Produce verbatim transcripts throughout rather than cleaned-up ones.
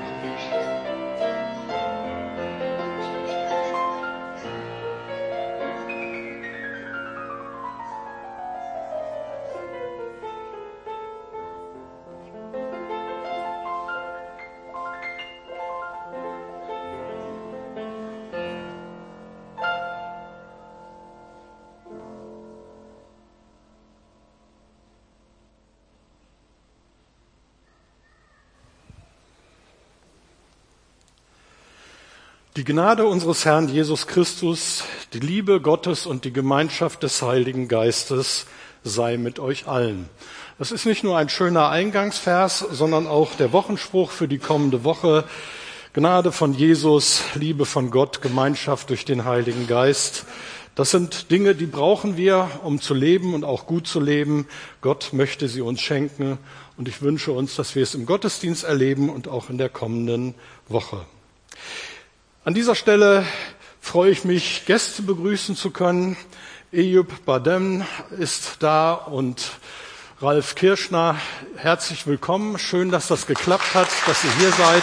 Die Gnade unseres Herrn Jesus Christus, die Liebe Gottes und die Gemeinschaft des Heiligen Geistes sei mit euch allen. Das ist nicht nur ein schöner Eingangsvers, sondern auch der Wochenspruch für die kommende Woche. Gnade von Jesus, Liebe von Gott, Gemeinschaft durch den Heiligen Geist. Das sind Dinge, die brauchen wir, um zu leben und auch gut zu leben. Gott möchte sie uns schenken und ich wünsche uns, dass wir es im Gottesdienst erleben und auch in der kommenden Woche. An dieser Stelle freue ich mich, Gäste begrüßen zu können. Eyüp Badem ist da und Ralf Kirschner. Herzlich willkommen. Schön, dass das geklappt hat, dass ihr hier seid.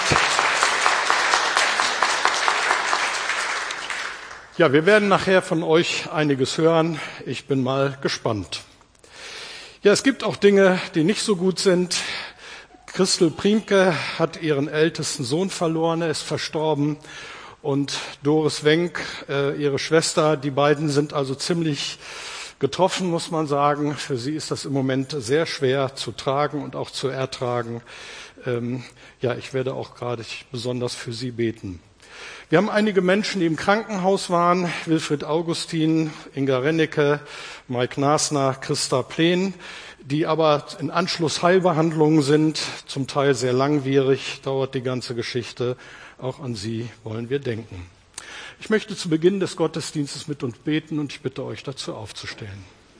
Ja, wir werden nachher von euch einiges hören. Ich bin mal gespannt. Ja, es gibt auch Dinge, die nicht so gut sind. Christel Priemke hat ihren ältesten Sohn verloren, er ist verstorben. Und Doris Wenk, äh, ihre Schwester, die beiden sind also ziemlich getroffen, muss man sagen. Für sie ist das im Moment sehr schwer zu tragen und auch zu ertragen. Ähm, ja, ich werde auch gerade besonders für sie beten. Wir haben einige Menschen, die im Krankenhaus waren. Wilfried Augustin, Inga Rennecke, Mike Nasner, Christa Plen, die aber in Anschluss Heilbehandlungen sind, zum Teil sehr langwierig, dauert die ganze Geschichte. Auch an sie wollen wir denken. Ich möchte zu Beginn des Gottesdienstes mit uns beten und ich bitte euch dazu aufzustehen.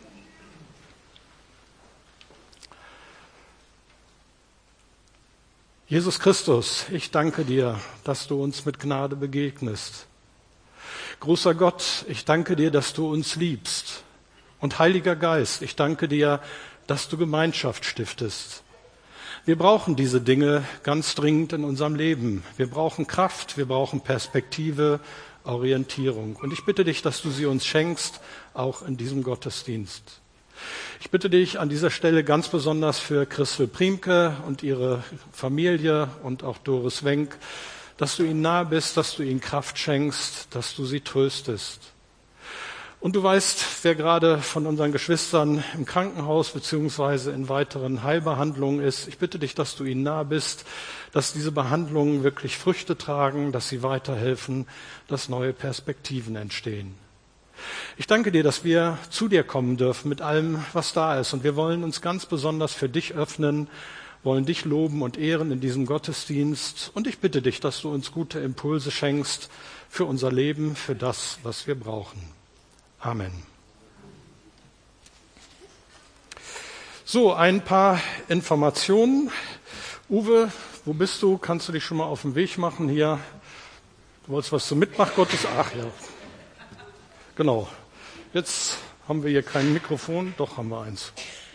Jesus Christus, ich danke dir, dass du uns mit Gnade begegnest. Großer Gott, ich danke dir, dass du uns liebst. Und Heiliger Geist, ich danke dir, dass du Gemeinschaft stiftest. Wir brauchen diese Dinge ganz dringend in unserem Leben. Wir brauchen Kraft, wir brauchen Perspektive, Orientierung. Und ich bitte dich, dass du sie uns schenkst, auch in diesem Gottesdienst. Ich bitte dich an dieser Stelle ganz besonders für Christel Priemke und ihre Familie und auch Doris Wenk, dass du ihnen nahe bist, dass du ihnen Kraft schenkst, dass du sie tröstest. Und du weißt, wer gerade von unseren Geschwistern im Krankenhaus beziehungsweise in weiteren Heilbehandlungen ist. Ich bitte dich, dass du ihnen nahe bist, dass diese Behandlungen wirklich Früchte tragen, dass sie weiterhelfen, dass neue Perspektiven entstehen. Ich danke dir, dass wir zu dir kommen dürfen mit allem, was da ist. Und wir wollen uns ganz besonders für dich öffnen, wollen dich loben und ehren in diesem Gottesdienst. Und ich bitte dich, dass du uns gute Impulse schenkst für unser Leben, für das, was wir brauchen. Amen. So, ein paar Informationen. Uwe, wo bist du? Kannst du dich schon mal auf den Weg machen hier? Du wolltest was zum Mitmach Gottes? Ach ja. Genau. Jetzt haben wir hier kein Mikrofon. Doch, haben wir eins.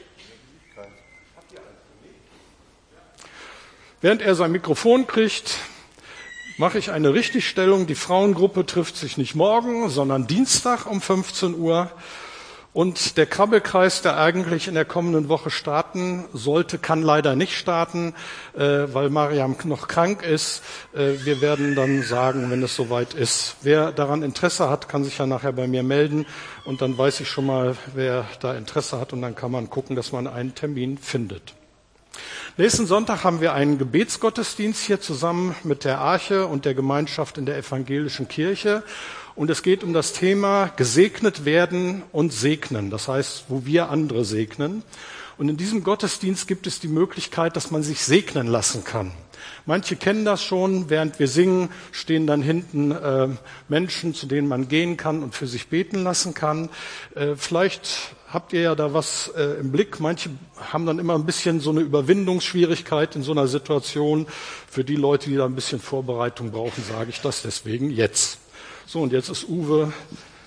Während er sein Mikrofon kriegt, mache ich eine Richtigstellung. Die Frauengruppe trifft sich nicht morgen, sondern Dienstag um fünfzehn Uhr. Und der Krabbelkreis, der eigentlich in der kommenden Woche starten sollte, kann leider nicht starten, weil Mariam noch krank ist. Wir werden dann sagen, wenn es soweit ist. Wer daran Interesse hat, kann sich ja nachher bei mir melden. Und dann weiß ich schon mal, wer da Interesse hat. Und dann kann man gucken, dass man einen Termin findet. Nächsten Sonntag haben wir einen Gebetsgottesdienst hier zusammen mit der Arche und der Gemeinschaft in der evangelischen Kirche. Und es geht um das Thema gesegnet werden und segnen. Das heißt, wo wir andere segnen. Und in diesem Gottesdienst gibt es die Möglichkeit, dass man sich segnen lassen kann. Manche kennen das schon. Während wir singen, stehen dann hinten äh, Menschen, zu denen man gehen kann und für sich beten lassen kann. Äh, vielleicht habt ihr ja da was äh, im Blick. Manche haben dann immer ein bisschen so eine Überwindungsschwierigkeit in so einer Situation. Für die Leute, die da ein bisschen Vorbereitung brauchen, sage ich das deswegen jetzt. So, und jetzt ist Uwe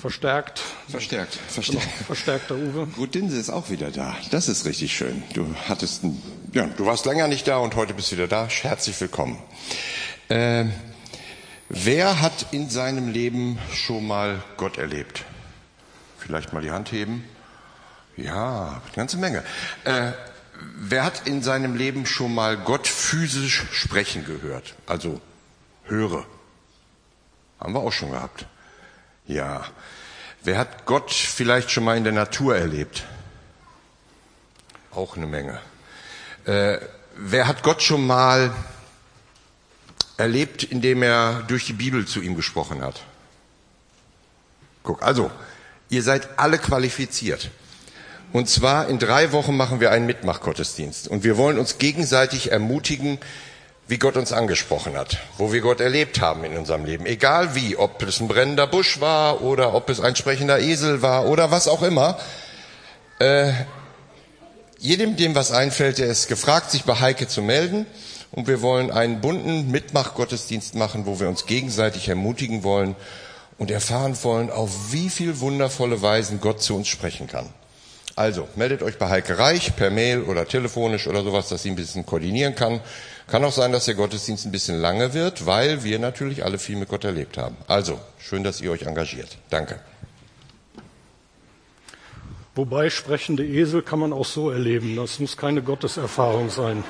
Verstärkt. Verstärkt, verstärkt. Verstärkter Uwe. Gut, Dinse ist auch wieder da. Das ist richtig schön. Du hattest, ein, ja, du warst länger nicht da und heute bist du wieder da. Herzlich willkommen. Äh, wer hat in seinem Leben schon mal Gott erlebt? Vielleicht mal die Hand heben. Ja, eine ganze Menge. Äh, wer hat in seinem Leben schon mal Gott physisch sprechen gehört? Also höre. Haben wir auch schon gehabt. Ja. Wer hat Gott vielleicht schon mal in der Natur erlebt? Auch eine Menge. Äh, wer hat Gott schon mal erlebt, indem er durch die Bibel zu ihm gesprochen hat? Guck, also, ihr seid alle qualifiziert. Und zwar in drei Wochen machen wir einen Mitmachgottesdienst. Und wir wollen uns gegenseitig ermutigen, wie Gott uns angesprochen hat, wo wir Gott erlebt haben in unserem Leben. Egal wie, ob es ein brennender Busch war oder ob es ein sprechender Esel war oder was auch immer. Äh, jedem, dem was einfällt, der ist gefragt, sich bei Heike zu melden. Und wir wollen einen bunten Mitmachgottesdienst machen, wo wir uns gegenseitig ermutigen wollen und erfahren wollen, auf wie viel wundervolle Weisen Gott zu uns sprechen kann. Also, meldet euch bei Heike Reich per Mail oder telefonisch oder sowas, dass sie ein bisschen koordinieren kann. Kann auch sein, dass der Gottesdienst ein bisschen lange wird, weil wir natürlich alle viel mit Gott erlebt haben. Also, schön, dass ihr euch engagiert. Danke. Wobei, sprechende Esel kann man auch so erleben. Das muss keine Gotteserfahrung sein.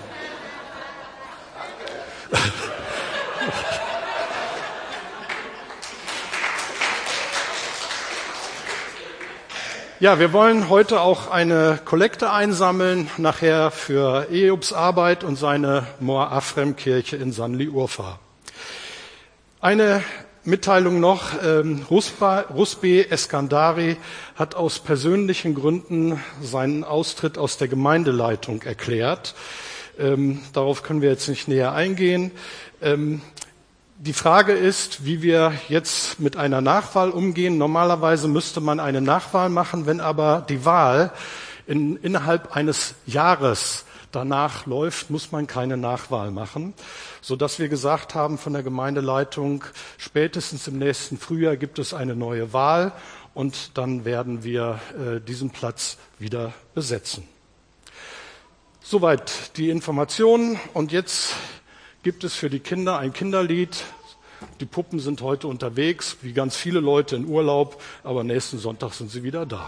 Ja, wir wollen heute auch eine Kollekte einsammeln, nachher für Eobs Arbeit und seine Mor Afrem Kirche in Sanli Urfa. Eine Mitteilung noch, ähm, Rusbe Eskandari hat aus persönlichen Gründen seinen Austritt aus der Gemeindeleitung erklärt. Ähm, darauf können wir jetzt nicht näher eingehen. Ähm, Die Frage ist, wie wir jetzt mit einer Nachwahl umgehen. Normalerweise müsste man eine Nachwahl machen, wenn aber die Wahl in, innerhalb eines Jahres danach läuft, muss man keine Nachwahl machen, sodass wir gesagt haben von der Gemeindeleitung, spätestens im nächsten Frühjahr gibt es eine neue Wahl und dann werden wir äh, diesen Platz wieder besetzen. Soweit die Informationen und jetzt gibt es für die Kinder ein Kinderlied. Die Puppen sind heute unterwegs, wie ganz viele Leute in Urlaub, aber nächsten Sonntag sind sie wieder da.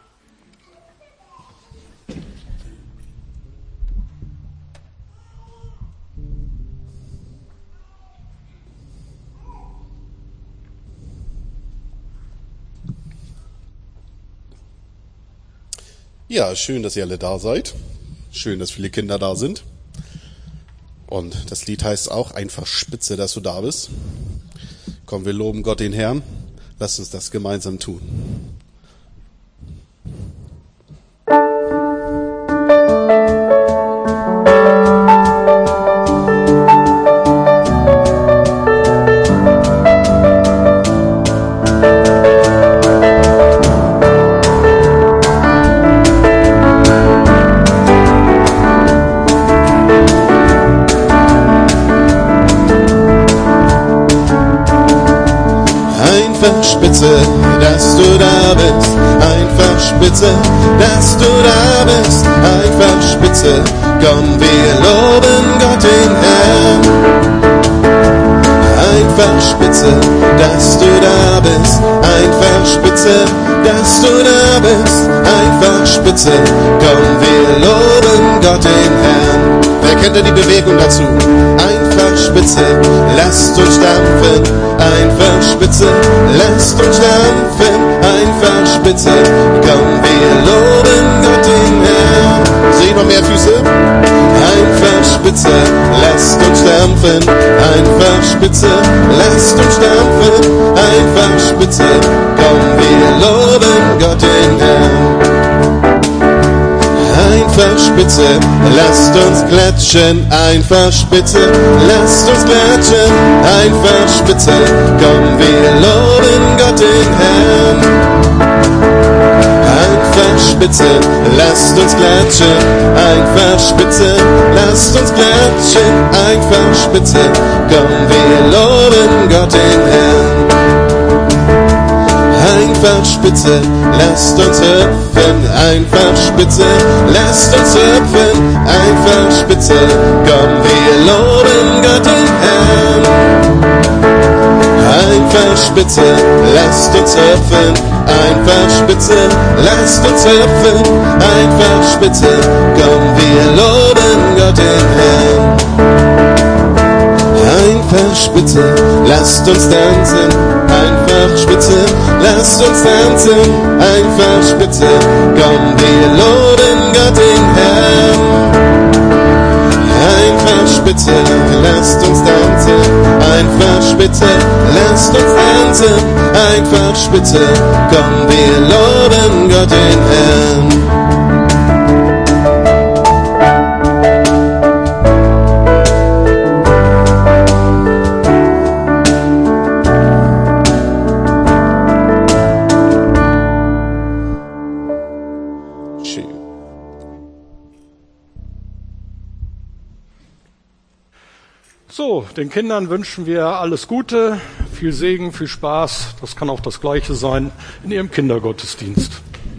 Ja, schön, dass ihr alle da seid. Schön, dass viele Kinder da sind. Und das Lied heißt auch einfach spitze, dass du da bist. Komm, wir loben Gott den Herrn. Lasst uns das gemeinsam tun. Spitze, dass du da bist, einfach spitze, dass du da bist, einfach spitze, komm, wir loben Gott den Herrn. Einfach spitze, dass du da bist, einfach spitze, dass du da bist, einfach spitze, komm, wir loben Gott den Herrn. Wer kennt denn die Bewegung dazu? Einfach spitze, lasst uns stampfen, einfach spitze, lasst uns stampfen, einfach spitze, komm, wir loben Gott den Herrn. Sehen noch mehr Füße? Einfach spitze, lasst uns stampfen, einfach spitze, lasst uns stampfen, einfach spitze, komm, wir loben Gott den Herrn. Einfach spitze, lasst uns klatschen, einfach spitze, lasst uns klatschen, einfach spitze, komm, wir loben Gott den Herrn. Einfach spitze, lasst uns klatschen, einfach spitze, lasst uns klatschen, einfach spitze, komm, wir loben Gott den Herrn. Einfach spitze, lasst uns hüpfen, einfach spitze, lasst uns hüpfen, einfach spitze, komm, wir loben Gott den Herrn. Einfach spitze, lasst uns hüpfen, einfach spitze, lasst uns hüpfen, einfach spitze, komm, wir loben Gott den Herrn. Einfach spitze, lasst uns tanzen, einfach spitze, lasst uns tanzen, einfach spitze, komm, wir loben Gott den Herrn. Einfach spitze, lasst uns tanzen, einfach spitze, lasst uns tanzen, einfach spitze, komm, wir loben Gott den Herrn. So, den Kindern wünschen wir alles Gute, viel Segen, viel Spaß. Das kann auch das Gleiche sein in ihrem Kindergottesdienst.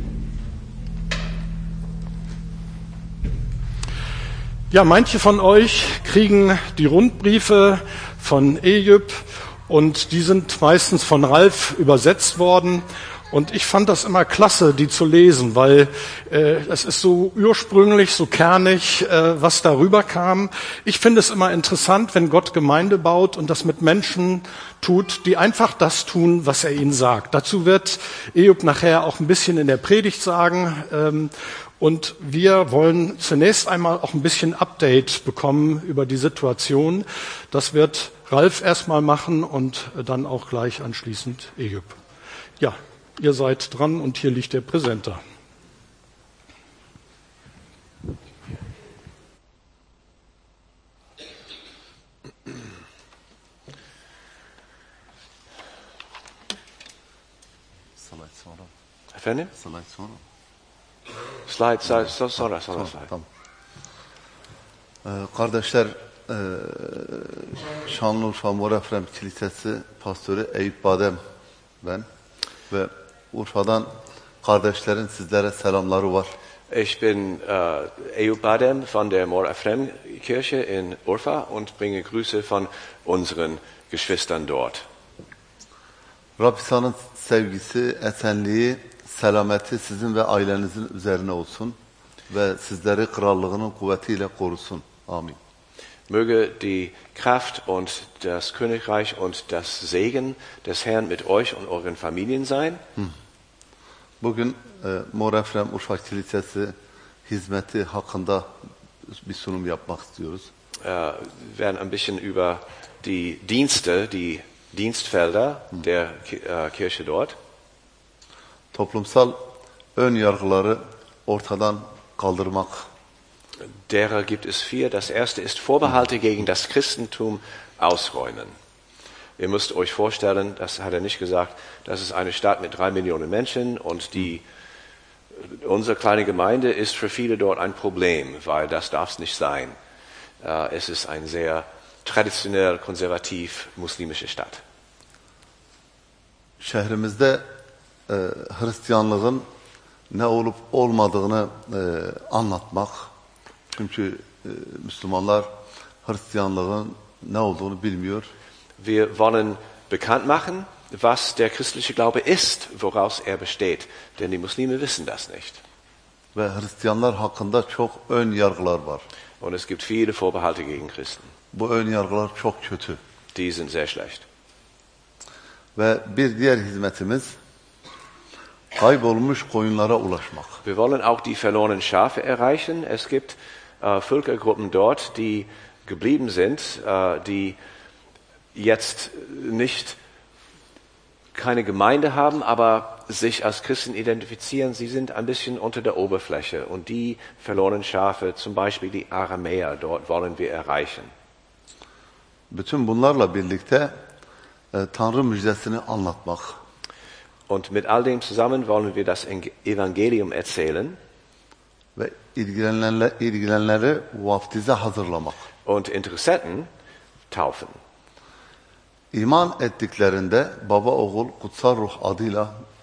Ja, manche von euch kriegen die Rundbriefe von Eyüp und die sind meistens von Ralf übersetzt worden. Und ich fand das immer klasse, die zu lesen, weil äh, es ist so ursprünglich, so kernig, äh, was darüber kam. Ich finde es immer interessant, wenn Gott Gemeinde baut und das mit Menschen tut, die einfach das tun, was er ihnen sagt. Dazu wird Eyüp nachher auch ein bisschen in der Predigt sagen. Ähm, und wir wollen zunächst einmal auch ein bisschen Update bekommen über die Situation. Das wird Ralf erstmal machen und dann auch gleich anschließend Eyüp. Ja. Ihr seid dran und hier liegt der Präsenter. Efendim? Slide sonra. Slide sonra sonra slide. Tamam. Ee, kardeşler, e, Şanlıurfa Mor Efrem Kilisesi Pastörü Eyüp Badem ben ve Urfa'dan kardeşlerin sizlere selamları var. Ich bin äh, Eyüp Badem von der Mor Efrem Kirche in Urfa und bringe Grüße von unseren Geschwistern dort. Rabbisa'nın sevgisi, esenliği, selameti sizin ve ailenizin üzerine olsun ve sizleri krallığının kuvvetiyle korusun. Amin. Möge die Kraft und das Königreich und das Segen des Herrn mit euch und euren Familien sein. Bugün e, Mor Efrem Urfa Kilisesi hizmeti hakkında bir sunum yapmak istiyoruz. Äh, wir werden ein bisschen über die Dienste, die Dienstfelder der äh, Kirche dort. Toplumsal ön yargıları ortadan kaldırmak. Derer gibt es vier. Das erste ist Vorbehalte gegen das Christentum ausräumen. Ihr müsst euch vorstellen, das hat er nicht gesagt, das ist eine Stadt mit drei Millionen Menschen und die, unsere kleine Gemeinde ist für viele dort ein Problem, weil das darf es nicht sein. Es ist eine sehr traditionell, konservativ muslimische Stadt. Şehrimizde e, Hristiyanlığın ne olup olmadığını e, anlatmak. Çünkü e, Müslümanlar Hristiyanlığın ne olduğunu bilmiyor. Wir wollen bekannt machen, was der christliche Glaube ist, woraus er besteht. Denn die Muslime wissen das nicht. Ve Hristiyanlar hakkında çok ön yargılar var. Und es gibt viele Vorbehalte gegen Christen. Bu ön yargılar çok kötü. Die sind sehr schlecht. Ve bir diğer hizmetimiz kaybolmuş koyunlara ulaşmak. Wir wollen auch die verlorenen Schafe erreichen. Es gibt äh, Völkergruppen dort, die geblieben sind, äh, die jetzt nicht keine Gemeinde haben, aber sich als Christen identifizieren. Sie sind ein bisschen unter der Oberfläche. Und die verlorenen Schafe, zum Beispiel die Aramäer, dort wollen wir erreichen. Bütün bunlarla birlikte e, Tanrı müjdesini anlatmak. Und mit all dem zusammen wollen wir das Evangelium erzählen. Ve ilgilenenler, ilgilenenleri vaftize hazırlamak. Und Interessenten taufen. İman ettiklerinde Baba Oğul Kutsal Ruh adıyla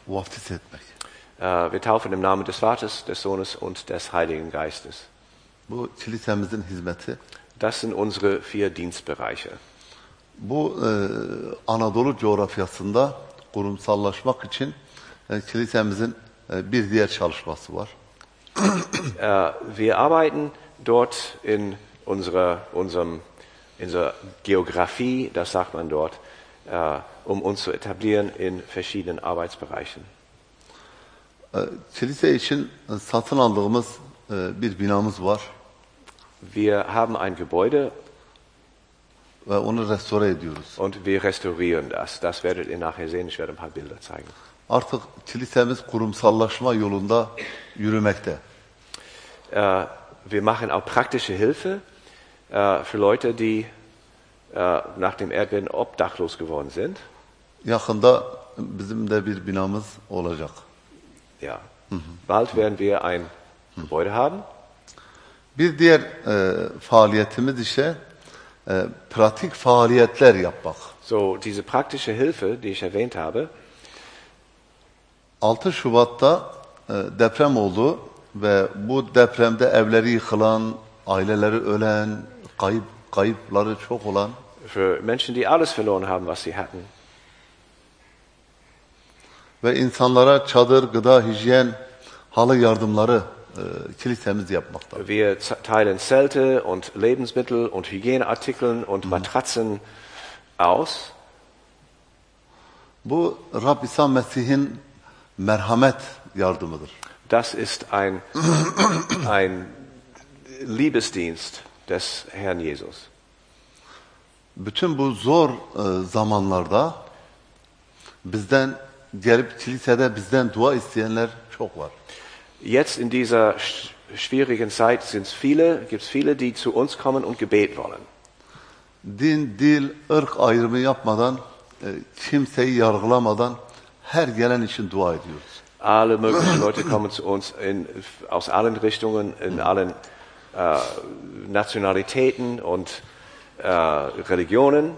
vaftiz etmek. Äh, wir taufen im Namen des Vaters, des Sohnes und des Heiligen Geistes. Bu kilisemizin hizmeti. Das sind unsere vier Dienstbereiche. Bu e, Anadolu coğrafyasında kurumsallaşmak için e, kilisemizin e, bir diğer çalışması var. Äh, wir arbeiten dort in unserer, unserem, in unserer Geografie, das sagt man dort, äh, um uns zu etablieren in verschiedenen Arbeitsbereichen. E, kilise için e, satın aldığımız e, bir binamız var Wir haben ein Gebäude ve onu restore ediyoruz. und wir restaurieren das. Das werdet ihr nachher sehen. Ich werde ein paar Bilder zeigen. Artık kilisemiz kurumsallaşma yolunda yürümekte. Äh, wir machen auch praktische Hilfe äh, für Leute, die äh, nach dem Erdbeben obdachlos geworden sind. Yakında bizim de bir binamız olacak. Ja. Bald werden wir ein Gebäude haben. Bir diğer e, faaliyetimiz ise e, pratik faaliyetler yapmak. So, diese praktische Hilfe, die ich erwähnt habe, altı Şubat'ta e, deprem oldu ve bu depremde evleri yıkılan, aileleri ölen, kayıp kayıpları çok olan für Menschen, die alles verloren haben, was sie hatten. ve insanlara çadır, gıda, hijyen, halı yardımları e, kilisemiz yapmakta. Wir z- teilen Zelte und Lebensmittel und Hygieneartikel und Matratzen aus. Bu Rab İsa Mesih'in merhamet yardımıdır. Das ist ein, ein Liebesdienst des Herrn Jesus. Bütün bu zor e, zamanlarda bizden gelip kilisede bizden dua isteyenler çok var. Jetzt in dieser sch- schwierigen Zeit sind es viele, gibt es viele, die zu uns kommen und Gebet wollen. Din, dil, ırk ayrımı yapmadan, e, kimseyi yargılamadan her gelen için dua ediyoruz. Alle möglichen Leute kommen zu uns in, aus allen Richtungen, in allen äh, Nationalitäten und äh, Religionen.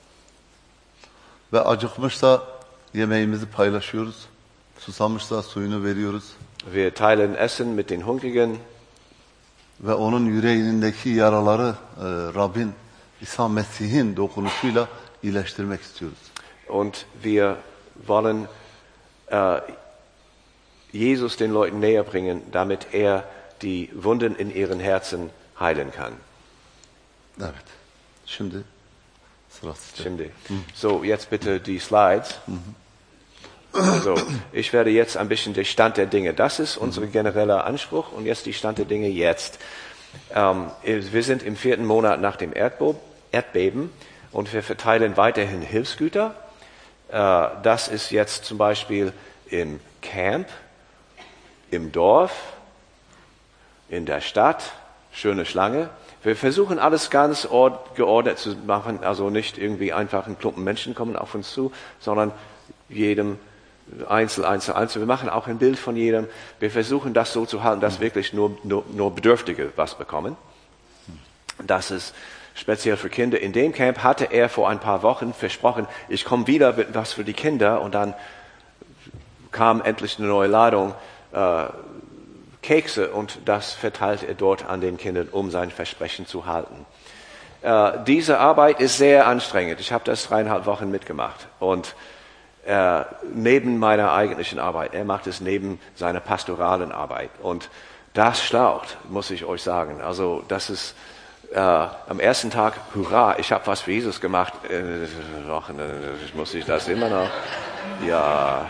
Ve acıkmışsa yemeğimizi paylaşıyoruz. Susamışsa suyunu veriyoruz. Wir teilen Essen mit den Hungrigen. Ve onun yüreğindeki yaraları e, Rabbin İsa Mesih'in dokunuşuyla iyileştirmek istiyoruz. Und wir wollen äh, Jesus den Leuten näher bringen, damit er die Wunden in ihren Herzen heilen kann. Evet. Şimdi sırası sizde. Şimdi. So, jetzt bitte die Slides. Also, ich werde jetzt ein bisschen der Stand der Dinge. Das ist unser genereller Anspruch und jetzt die Stand der Dinge jetzt. Ähm, wir sind im vierten Monat nach dem Erdbo- Erdbeben und wir verteilen weiterhin Hilfsgüter. Äh, das ist jetzt zum Beispiel im Camp, im Dorf, in der Stadt, schöne Schlange. Wir versuchen alles ganz ord- geordnet zu machen, also nicht irgendwie einfach ein Klumpen Menschen kommen auf uns zu, sondern jedem Einzel, Einzel, Einzel. Wir machen auch ein Bild von jedem. Wir versuchen das so zu halten, dass wirklich nur, nur, nur Bedürftige was bekommen. Das ist speziell für Kinder. In dem Camp hatte er vor ein paar Wochen versprochen, ich komme wieder mit was für die Kinder, und dann kam endlich eine neue Ladung äh, Kekse, und das verteilt er dort an den Kindern, um sein Versprechen zu halten. Äh, diese Arbeit ist sehr anstrengend. Ich habe das dreieinhalb Wochen mitgemacht, und äh, neben meiner eigentlichen Arbeit, er macht es neben seiner pastoralen Arbeit, und das schlaucht, muss ich euch sagen. Also das ist äh, am ersten Tag, hurra, ich habe was für Jesus gemacht. Äh, noch, äh, muss ich das immer noch? Ja.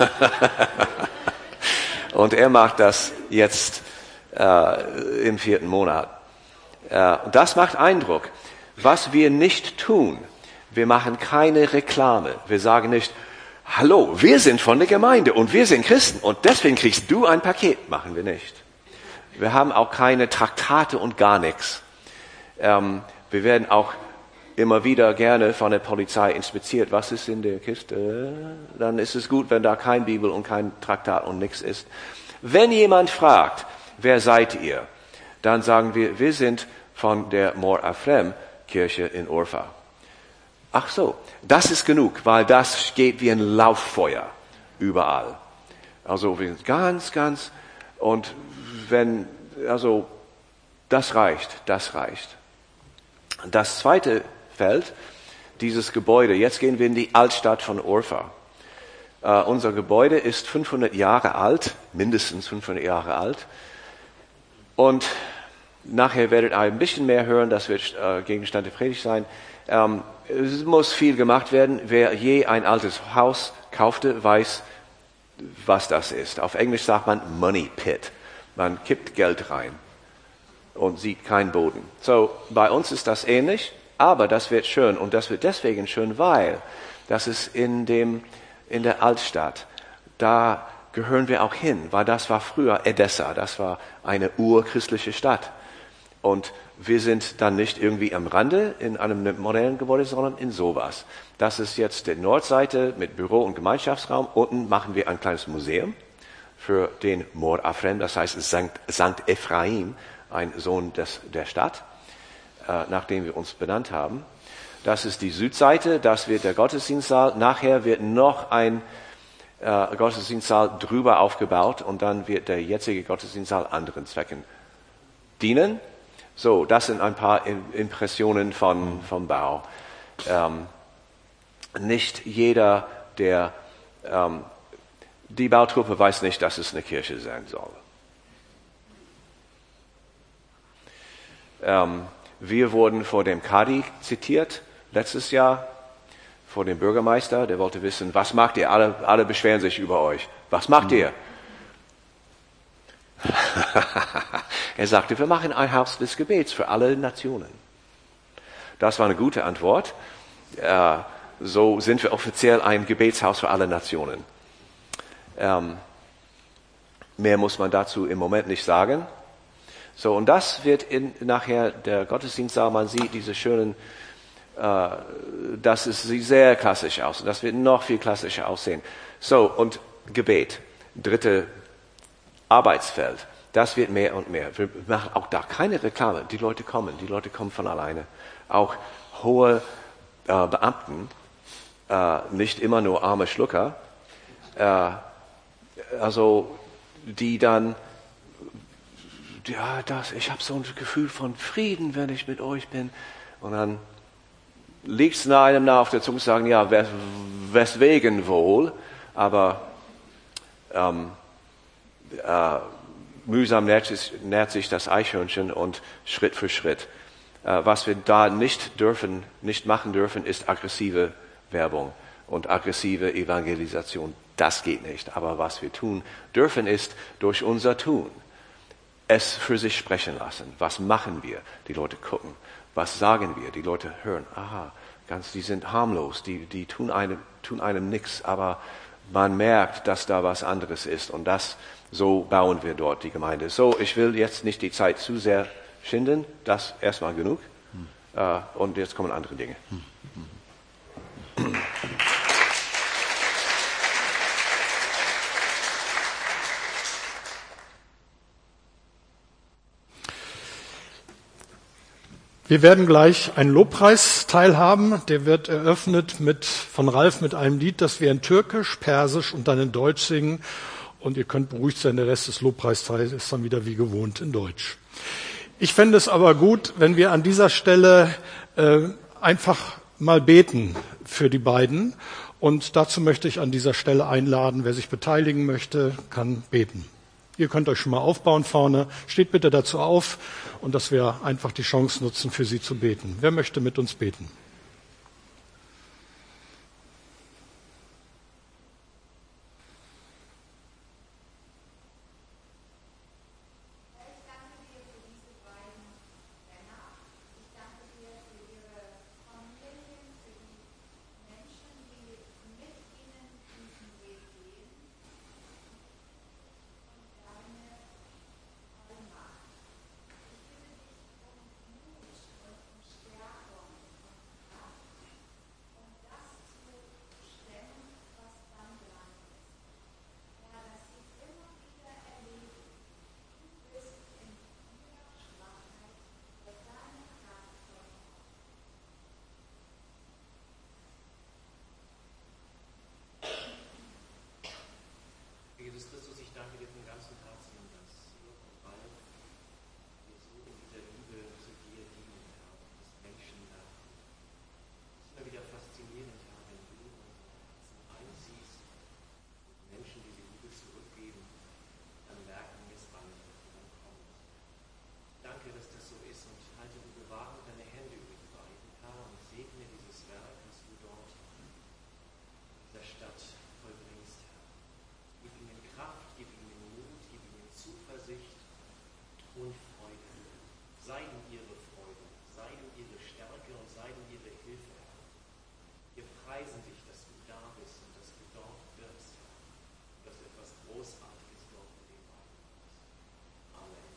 Und er macht das jetzt äh, im vierten Monat. Äh, und das macht Eindruck. Was wir nicht tun, wir machen keine Reklame. Wir sagen nicht, hallo, wir sind von der Gemeinde und wir sind Christen und deswegen kriegst du ein Paket. Machen wir nicht. Wir haben auch keine Traktate und gar nichts. Ähm, wir werden auch immer wieder gerne von der Polizei inspiziert. Was ist in der Kiste? Dann ist es gut, wenn da kein Bibel und kein Traktat und nichts ist. Wenn jemand fragt, wer seid ihr? Dann sagen wir, wir sind von der Mor Afrem Kirche in Urfa. Ach so, das ist genug, weil das geht wie ein Lauffeuer überall. Also wir sind ganz, ganz, und wenn, also das reicht, das reicht. Das zweite Feld, dieses Gebäude, jetzt gehen wir in die Altstadt von Urfa. Uh, unser Gebäude ist fünfhundert Jahre alt, mindestens fünfhundert Jahre alt. Und nachher werdet ihr ein bisschen mehr hören, das wird uh, Gegenstand der Predigt sein. Um, es muss viel gemacht werden. Wer je ein altes Haus kaufte, weiß, was das ist. Auf Englisch sagt man Money Pit. Man kippt Geld rein und sieht keinen Boden. So, bei uns ist das ähnlich, aber das wird schön. Und das wird deswegen schön, weil das ist in dem in der Altstadt, da gehören wir auch hin, weil das war früher Edessa, das war eine urchristliche Stadt. Und wir sind dann nicht irgendwie am Rande in einem modernen Gebäude, sondern in sowas. Das ist jetzt die Nordseite mit Büro- und Gemeinschaftsraum. Unten machen wir ein kleines Museum für den Mor Afrem, das heißt Sankt, Sankt Ephraim, ein Sohn des, der Stadt, äh, nach dem wir uns benannt haben. Das ist die Südseite, das wird der Gottesdienstsaal. Nachher wird noch ein äh, Gottesdienstsaal drüber aufgebaut und dann wird der jetzige Gottesdienstsaal anderen Zwecken dienen. So, das sind ein paar Impressionen von, vom Bau. Ähm, nicht jeder, der ähm, die Bautruppe weiß nicht, dass es eine Kirche sein soll. Ähm, wir wurden vor dem Kadi zitiert. Letztes Jahr vor dem Bürgermeister, der wollte wissen, was macht ihr? Alle, alle beschweren sich über euch. Was macht ihr? Er sagte, wir machen ein Haus des Gebets für alle Nationen. Das war eine gute Antwort. Äh, so sind wir offiziell ein Gebetshaus für alle Nationen. Ähm, mehr muss man dazu im Moment nicht sagen. So, und das wird in, nachher der Gottesdienstsaal, man sieht diese schönen, äh, das ist, sieht sehr klassisch aus. Und das wird noch viel klassischer aussehen. So, und Gebet, dritte Arbeitsfeld, das wird mehr und mehr. Wir machen auch da keine Reklame. Die Leute kommen, die Leute kommen von alleine. Auch hohe äh, Beamten, äh, nicht immer nur arme Schlucker, äh, also die dann, ja, das, ich habe so ein Gefühl von Frieden, wenn ich mit euch bin. Und dann liegt es einem nah auf der Zunge zu sagen, ja, wes, weswegen wohl, aber ähm, äh, mühsam nährt sich, nährt sich das Eichhörnchen und Schritt für Schritt. Äh, was wir da nicht dürfen, nicht machen dürfen, ist aggressive Werbung und aggressive Evangelisation. Das geht nicht. Aber was wir tun dürfen, ist durch unser Tun es für sich sprechen lassen. Was machen wir? Die Leute gucken. Was sagen wir? Die Leute hören. Aha, ganz, die sind harmlos. Die, die tun einem, tun einem nichts. Aber man merkt, dass da was anderes ist. Und das, so bauen wir dort die Gemeinde. So, ich will jetzt nicht die Zeit zu sehr schinden. Das erstmal genug. Hm. Äh, und jetzt kommen andere Dinge. Hm. Hm. Wir werden gleich einen Lobpreisteil haben, der wird eröffnet mit, von Ralf mit einem Lied, das wir in Türkisch, Persisch und dann in Deutsch singen. Und ihr könnt beruhigt sein, der Rest des Lobpreisteils ist dann wieder wie gewohnt in Deutsch. Ich fände es aber gut, wenn wir an dieser Stelle äh, einfach mal beten für die beiden. Und dazu möchte ich an dieser Stelle einladen, wer sich beteiligen möchte, kann beten. Ihr könnt euch schon mal aufbauen vorne. Steht bitte dazu auf und dass wir einfach die Chance nutzen, für sie zu beten. Wer möchte mit uns beten? preisen dich, dass du da bist und dass du dort wirkst, dass du etwas Großartiges dort in dem Wagen machst. Amen.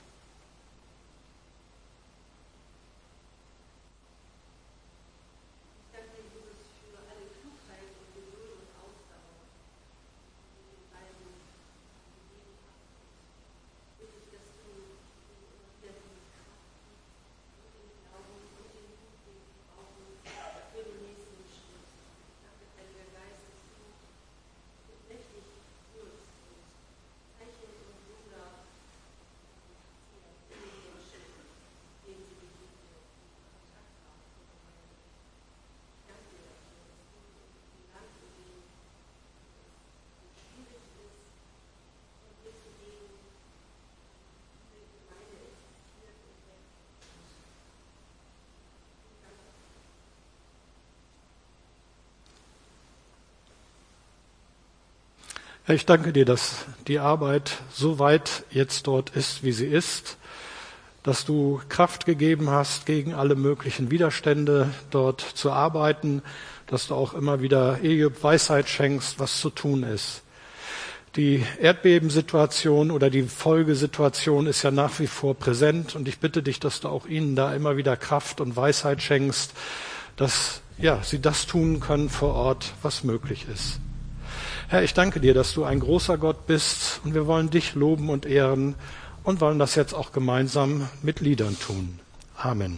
Herr, ich danke dir, dass die Arbeit so weit jetzt dort ist, wie sie ist, dass du Kraft gegeben hast, gegen alle möglichen Widerstände dort zu arbeiten, dass du auch immer wieder Ehub Weisheit schenkst, was zu tun ist. Die Erdbebensituation oder die Folgesituation ist ja nach wie vor präsent und ich bitte dich, dass du auch ihnen da immer wieder Kraft und Weisheit schenkst, dass ja, sie das tun können vor Ort, was möglich ist. Herr, ich danke dir, dass du ein großer Gott bist und wir wollen dich loben und ehren und wollen das jetzt auch gemeinsam mit Liedern tun. Amen.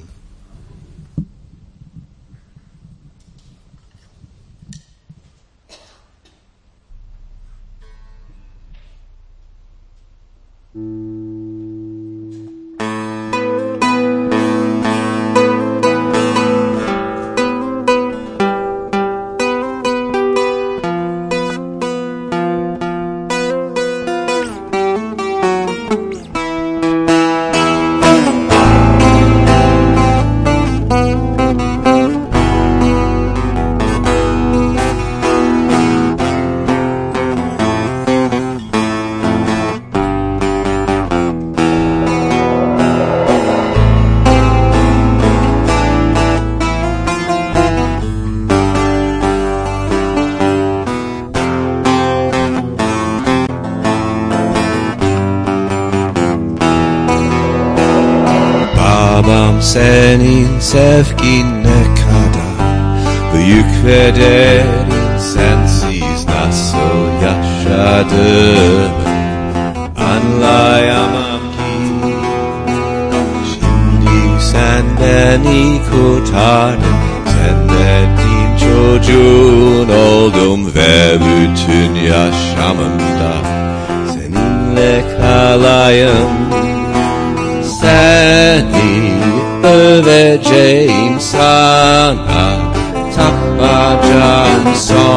Senin sevgine kadar büyük ve derin, sensiz nasıl yaşadığımı anlayamam ki. Şimdi sen beni kurtardın, senden çocuğun oldum ve bütün yaşamımda seninle kalayım. Seni öveceğim, sana tapacağım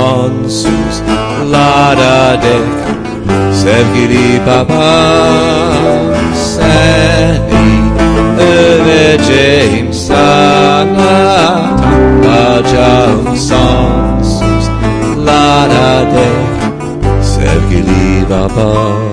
sonsuzlara dek. Sevgili babam, seni öveceğim, sana tapacağım sonsuzlara dek. Sevgili babam,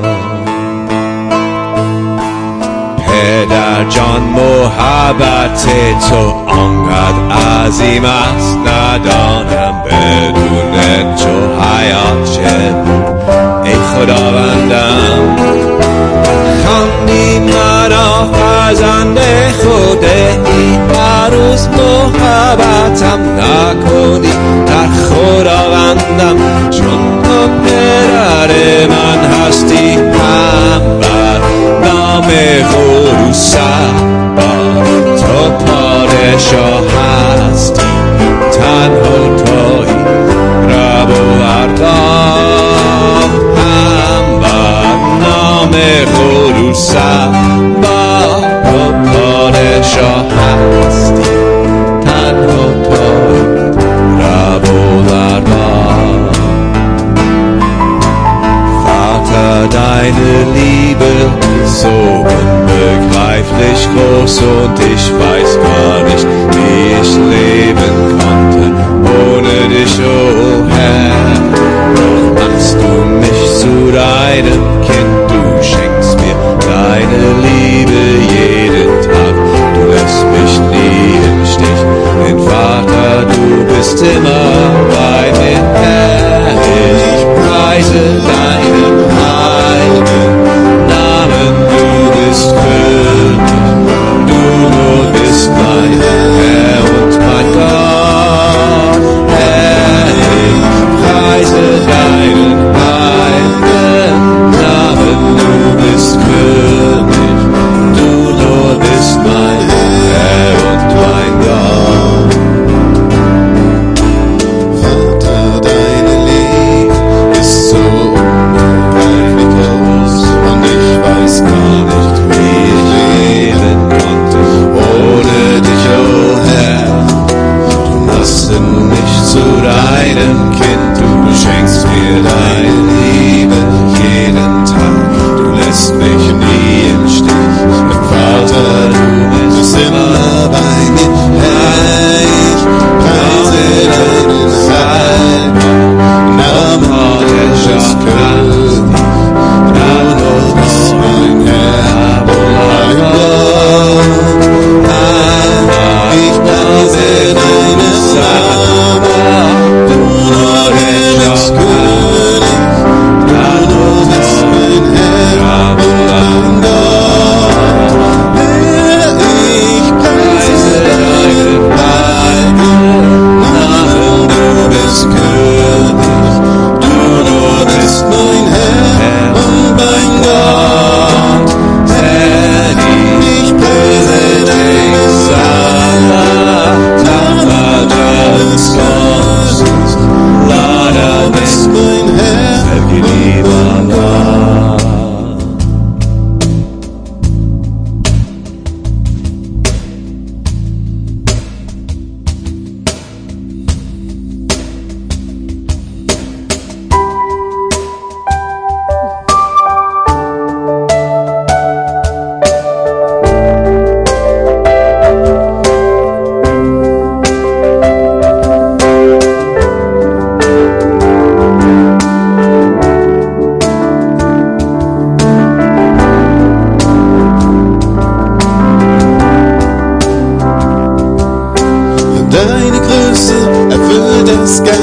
پدر جان محبت تو آنقدر عظیم است، ندانم بدون تو حیات چه بود. ای خداوندم خواندی مرا فرزند خودی، هر روز محبتم نکنی در خداوندم، چون تو پدر من هستی. هم بر نام خروسم با تو پادشاه هستی، تنها تویی رب و اردام. هم بر نام خروسم با تو پادشاه هستی، تنها تویی رب و اردام. Vater, deine Liebe ist so unbegreiflich groß und ich weiß gar nicht, wie ich leben konnte ohne dich, oh Herr. Doch machst du mich zu deinem Kind, du schenkst mir deine Liebe jeden Tag, du lässt mich nie im Stich, denn Vater, du bist immer bei mir.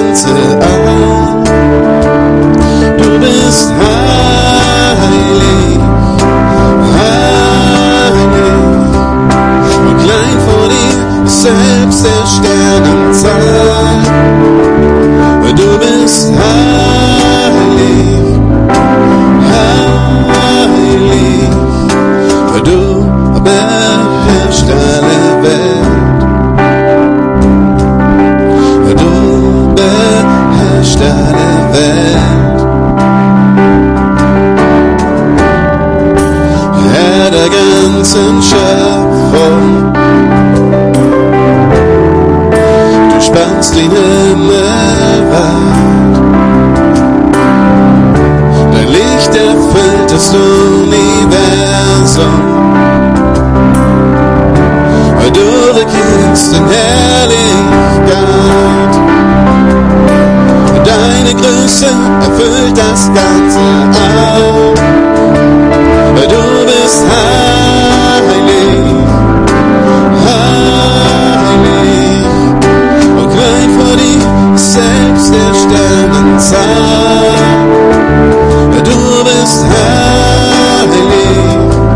Ganze an. Du bist heilig, heilig, und klein vor dir selbst der Sternenzahl. Du bist heilig, heilig, du beherrschst alle Welt. Du beherrschst alle Welt. Herr der ganzen Schöpfung, du spannst den Himmel weit. Dein Licht erfüllt das Universum. Du regierst in Herrlichkeit. Deine Größe erfüllt das ganze All. Du bist heilig, heilig, und klein vor dir selbst der Sternenzahl. Du bist heilig,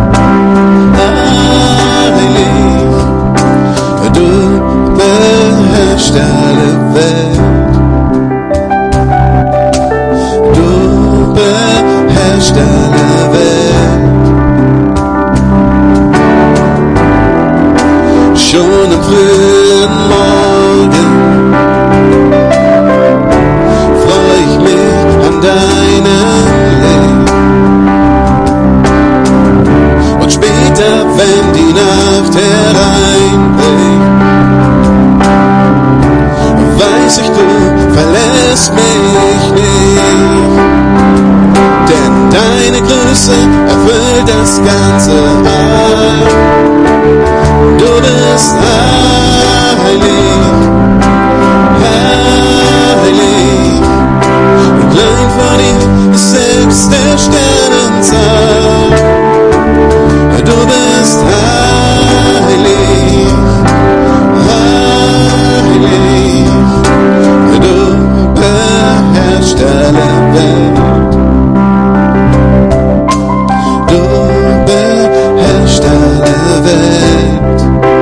heilig, du beherrschst alle Welt. Du beherrschst alle Welt. Schon am frühen Morgen freu ich mich an deinem Licht. Und später, wenn die Nacht hereinbricht, weiß ich, du verlässt mich nicht. Denn deine Größe erfüllt das ganze All. Du bist heilig, heilig, und klein vor dir ist selbst der Sternenzahl. Du bist heilig, heilig, du beherrschst alle Welt. Du beherrschst alle Welt.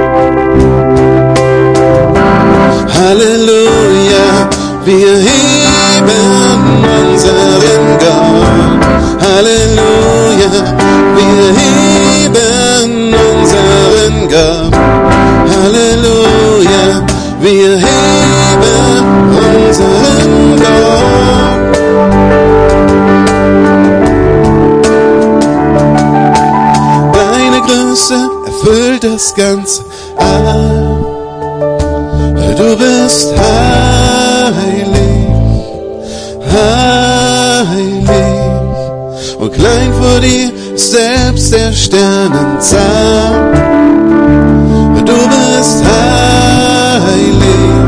Halleluja, wir heben unseren Gott. Halleluja, wir heben unseren Gott. Halleluja, wir heben unseren Gott. Deine Größe erfüllt das ganze All. Du bist heilig, heilig, und klein vor dir selbst der Sternenzahl. Du bist heilig,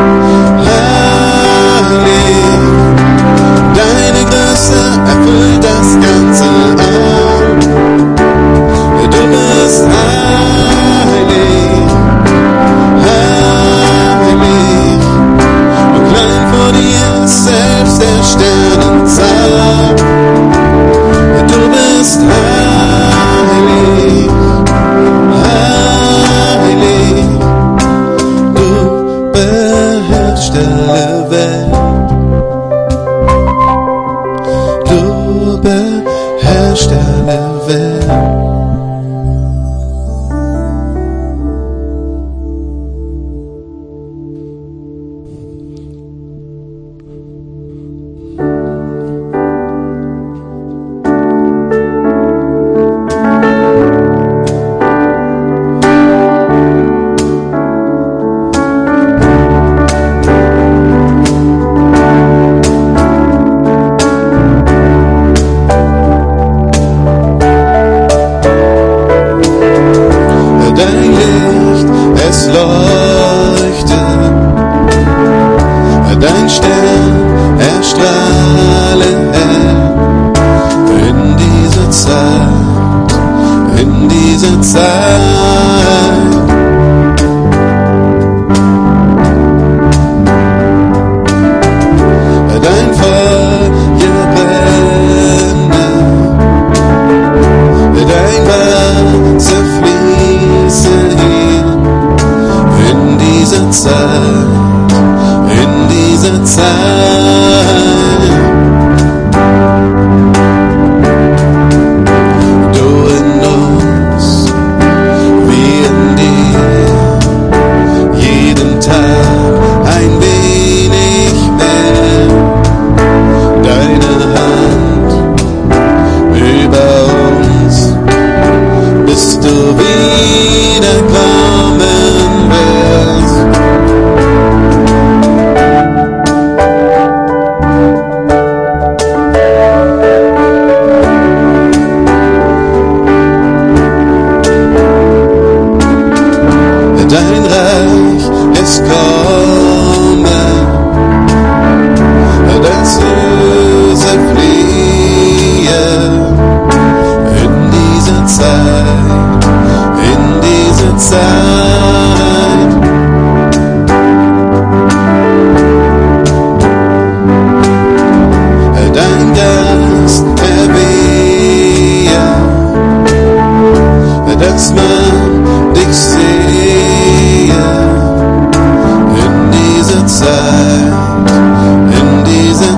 heilig, deine Größe erfüllt das ganze All. Du bist heilig, heilig, und klein vor dir selbst der Sternenzahl. Du bist heilig, heilig, du beherrschst alle Welt. Du beherrschst alle Welt.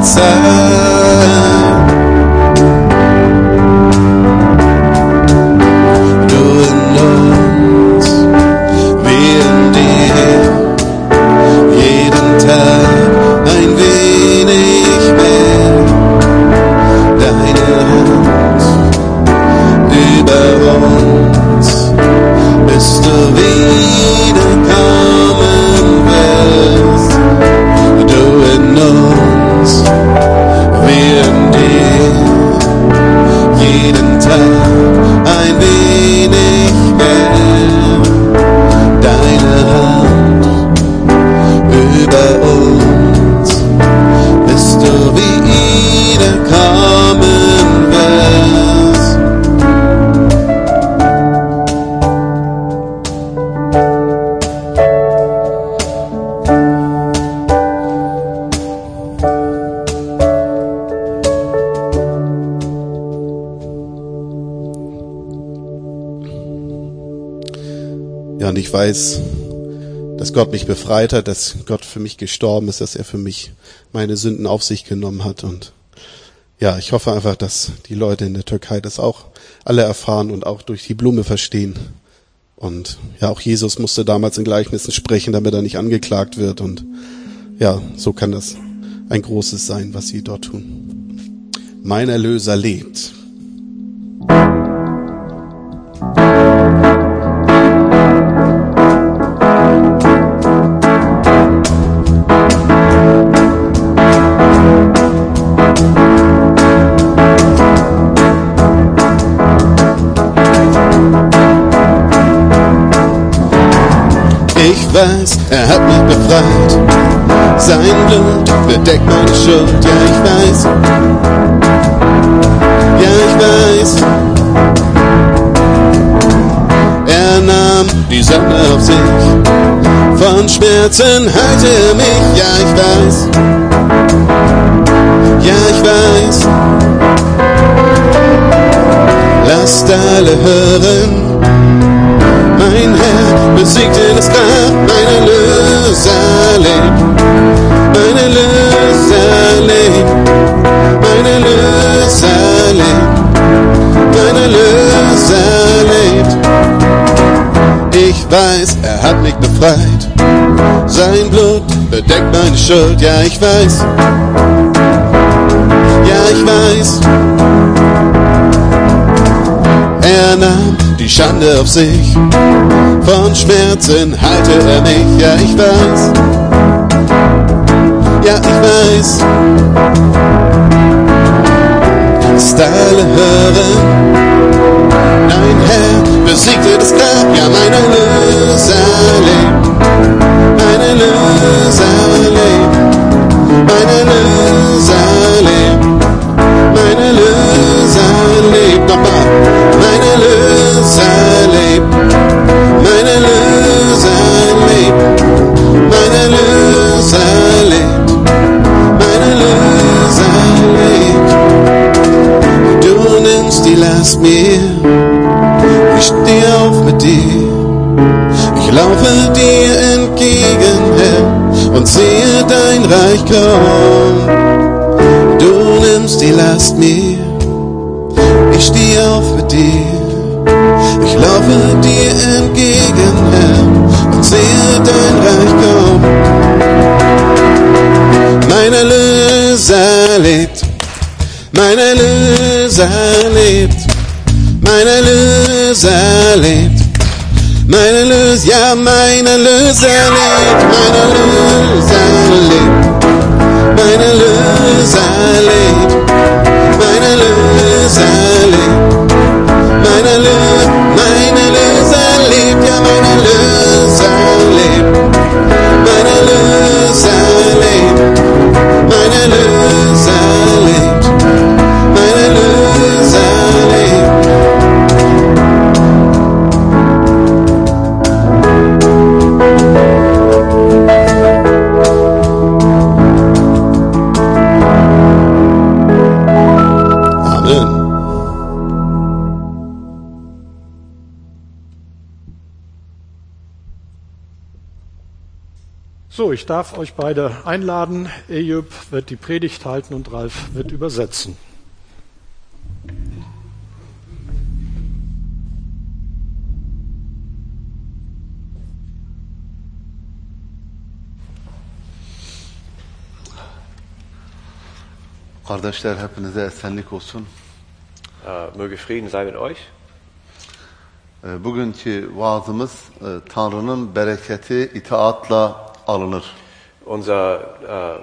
Zeit. Du in uns, wir in dir, jeden Tag ein wenig mehr. Deine Hand über uns, bis du wiederkommen wirst. Du in uns, wir in dir, jeden Tag ein wenig mehr. Deine Hand über uns, bis du wiederkommen wirst. Ja, und ich weiß, dass Gott mich befreit hat, dass Gott für mich gestorben ist, dass er für mich meine Sünden auf sich genommen hat. Und ja, ich hoffe einfach, dass die Leute in der Türkei das auch alle erfahren und auch durch die Blume verstehen. Und ja, auch Jesus musste damals in Gleichnissen sprechen, damit er nicht angeklagt wird. Und ja, so kann das ein großes sein, was sie dort tun. Mein Erlöser lebt. Ich weiß, er hat mich befreit. Sein Blut bedeckt meine Schuld. Ja, ich weiß. Ja, ich weiß. Er nahm die Sünde auf sich. Von Schmerzen heilte er mich. Ja, ich weiß. Ja, ich weiß. Lasst alle hören. Mein Herr besiegte das Grab, mein Erlöser lebt, mein Erlöser lebt, mein Erlöser lebt, mein Erlöser lebt. Ich weiß, er hat mich befreit, sein Blut bedeckt meine Schuld, ja ich weiß, ja ich weiß. Er nahm die Schande auf sich, von Schmerzen heilte er mich, ja ich weiß, ja ich weiß. Lasst alle hören, dein Herr besiegte das Grab, ja mein Erlöser lebt, mein Erlöser lebt, mein Erlöser lebt, mein Erlöser lebt, nochmal, mein Erlöser lebt, mein Erlöser lebt, mein Erlöser lebt, mein Erlöser lebt. Du nimmst die Last mir, ich steh auf mit dir, ich laufe dir entgegen, Herr, und sehe dein Reich kommen. Du nimmst die Last mir, ich steh auf mit dir, ich laufe dir entgegen, Herr, und sehe dein Reich kommen. Mein Erlöser lebt, mein Erlöser lebt, mein Erlöser lebt, mein Erlöser, ja mein Erlöser lebt, mein Erlöser lebt, mein Erlöser lebt, mein Erlöser lebt, mein Erlöser, mein Erlöser lebt, ja mein Erlöser lebt, mein Erlöser lebt, mein Erlöser lebt, mein Erlöser lebt. So, ich darf euch beide einladen. Eyüp wird die Predigt halten und Ralf wird übersetzen. Kardeşler hepinize esenlik olsun. Äh, möge Frieden sei mit euch. Ee, Bugünkü vaazımız e, Tanrı'nın bereketi itaatla alınır. Unser äh,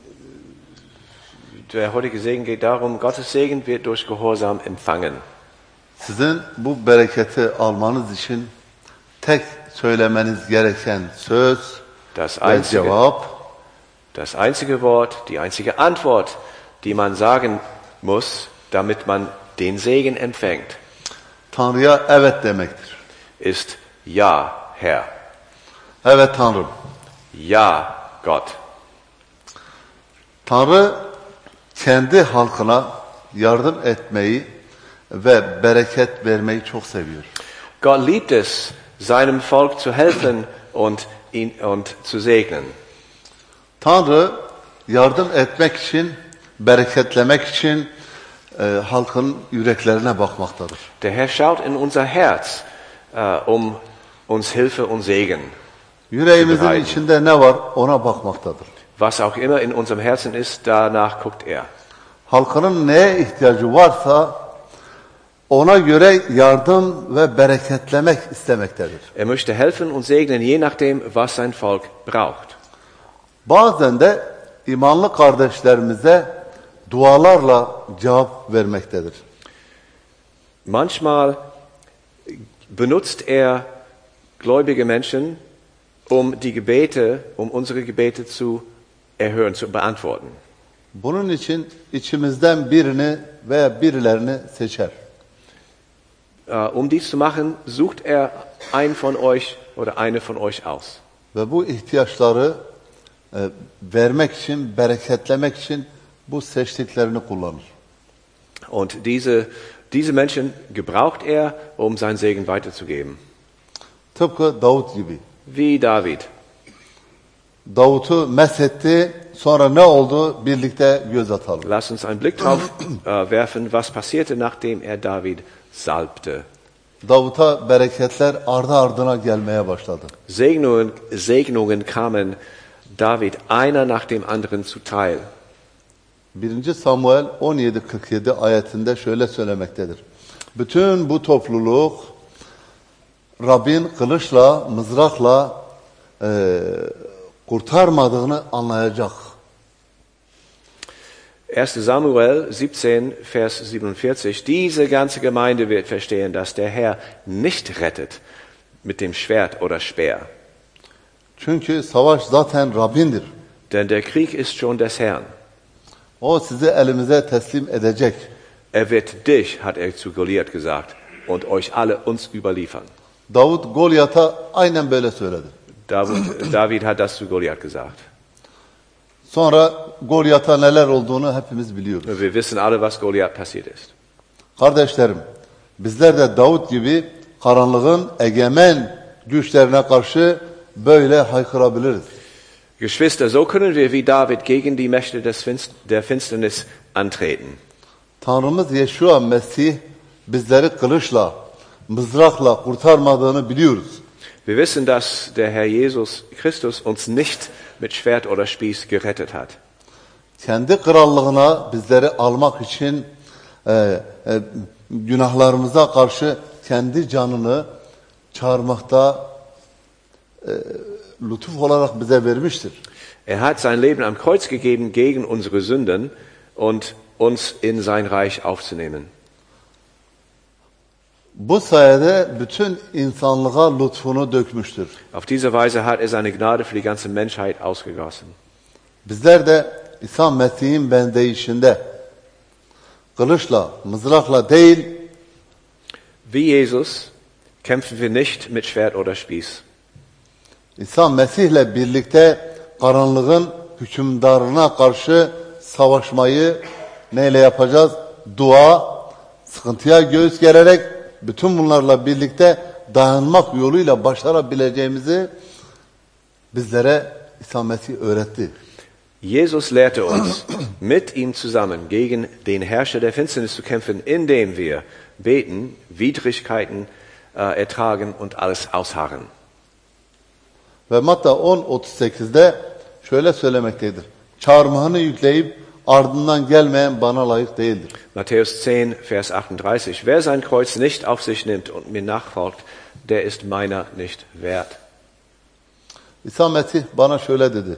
der heutige Segen geht darum, Gottes Segen wird durch Gehorsam empfangen. Sizin bu bereketi almanız için tek söylemeniz gereken söz Das ve einzige, cevap das einzige Wort, die einzige Antwort, die man sagen muss, damit man den Segen empfängt, Tanrı'ya evet demektir. ist Ja, Herr. Evet Tanrım. Ja, Gott. Tanrı kendi halkına yardım etmeyi ve bereket vermeyi çok seviyor. Gott liebt es, seinem Volk zu helfen und ihn und zu segnen. Tanrı yardım etmek için, bereketlemek için e, halkın yüreklerine bakmaktadır. Der Herr schaut in unser Herz, äh, um uns Hilfe und Segen. Yüreğimizin Bereiten. içinde ne var ona bakmaktadır. Was auch immer in unserem Herzen ist, danach guckt er. Halkının neye ihtiyacı varsa ona göre yardım ve bereketlemek istemektedir. Er möchte helfen und segnen, je nachdem, was sein Volk braucht. Bazen de imanlı kardeşlerimize dualarla cevap vermektedir. Manchmal benutzt er gläubige Menschen, um die Gebete, um unsere Gebete zu erhören, zu beantworten. Bunun için içimizden birini veya birilerini seçer. Äh, Um dies zu machen, sucht er einen von euch oder eine von euch aus. Ve bu ihtiyaçları e, vermek için, bereketlemek için bu seçtiklerini kullanır. Und diese, diese Menschen gebraucht er, um seinen Segen weiterzugeben. Tıpkı Davut gibi. Wie David. Davut'u mesetti, sonra ne oldu birlikte göz atalım. Lass uns einen Blick drauf äh, werfen, was passierte, nachdem er David salbte. Davut'a bereketler ardı ardına gelmeye başladı. Segnungen, Segnungen kamen David einer nach dem anderen zuteil. birinci Samuel on yedi kırk yedi ayetinde şöyle söylemektedir. Bütün bu topluluk Rabbin kılıçla, mızrakla e, kurtarmadığını anlayacak. erster Samuel siebzehn, Vers siebenundvierzig. Diese ganze Gemeinde wird verstehen, dass der Herr nicht rettet mit dem Schwert oder Speer. Çünkü savaş zaten Rabbindir. Denn der Krieg ist schon des Herrn. O sizi elimize teslim edecek. Er wird dich, hat er zu Goliath gesagt, und euch alle uns überliefern. Davut Golyat'a aynen böyle söyledi. David, David hat das zu Goliath gesagt. Sonra Golyat'a neler olduğunu hepimiz biliyoruz. Wir wissen alle, was Goliath passiert ist. Kardeşlerim, bizler de Davut gibi karanlığın egemen güçlerine karşı böyle haykırabiliriz. Geschwister, so können wir wie David gegen die Mächte des Finst- der Finsternis antreten. Tanrımız Yeşua Mesih bizleri kılıçla, mızrakla kurtarmadığını biliyoruz. Wir wissen, dass der Herr Jesus Christus uns nicht mit Schwert oder Spieß gerettet hat. Kendi krallığına bizleri almak için e, e, günahlarımıza karşı kendi canını çağırmakta e, lütuf olarak bize vermiştir. Er hat sein Leben am Kreuz gegeben gegen unsere Sünden und uns in sein Reich aufzunehmen. Bu sayede bütün insanlığa lütfunu dökmüştür. Auf diese Weise hat er seine Gnade für die ganze Menschheit ausgegossen. Bizler de İsa Mesih'in bendeyişinde kılıçla, mızrakla değil, Wie Jesus kämpfen wir nicht mit Schwert oder Spieß. İsa Mesih'le birlikte karanlığın hükümdarına karşı savaşmayı neyle yapacağız? Dua, sıkıntıya göğüs gererek bütün bunlarla birlikte dayanmak yoluyla başarabileceğimizi bizlere İsa Mesih öğretti. Jesus lehrte uns, mit ihm zusammen gegen den Herrscher der Finsternis zu kämpfen, indem wir beten, Widrigkeiten äh, ertragen und alles ausharren. Ve Matta on otuz sekizde şöyle söylemektedir. Çarmıhını yükleyip ardından gelmeyen bana layık değildir. Matthäus zehn, Vers achtunddreißig. Wer sein Kreuz nicht auf sich nimmt und mir nachfolgt, der ist meiner nicht wert. İsa Mesih bana şöyle dedi.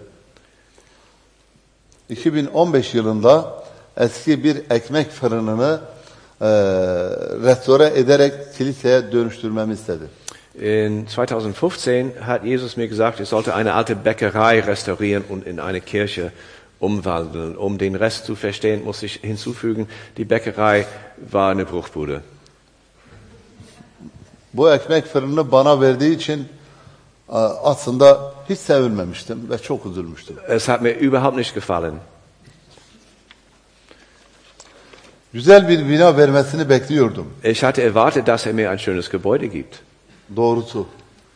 iki bin on beş yılında eski bir ekmek fırınını e, restore ederek kiliseye dönüştürmemi istedi. In zwanzig fünfzehn hat Jesus mir gesagt, ich sollte eine alte Bäckerei restaurieren und in eine Kirche umwandeln. Um den Rest zu verstehen, muss ich hinzufügen, die Bäckerei war eine Bruchbude. Bu ekmek fırınını bana verdiği için aslında hiç sevinmemiştim ve çok üzülmüştüm. Es hat mir überhaupt nicht gefallen. Güzel bir bina vermesini bekliyordum. Ich hatte erwartet, dass er mir ein schönes Gebäude gibt. Doğrusu.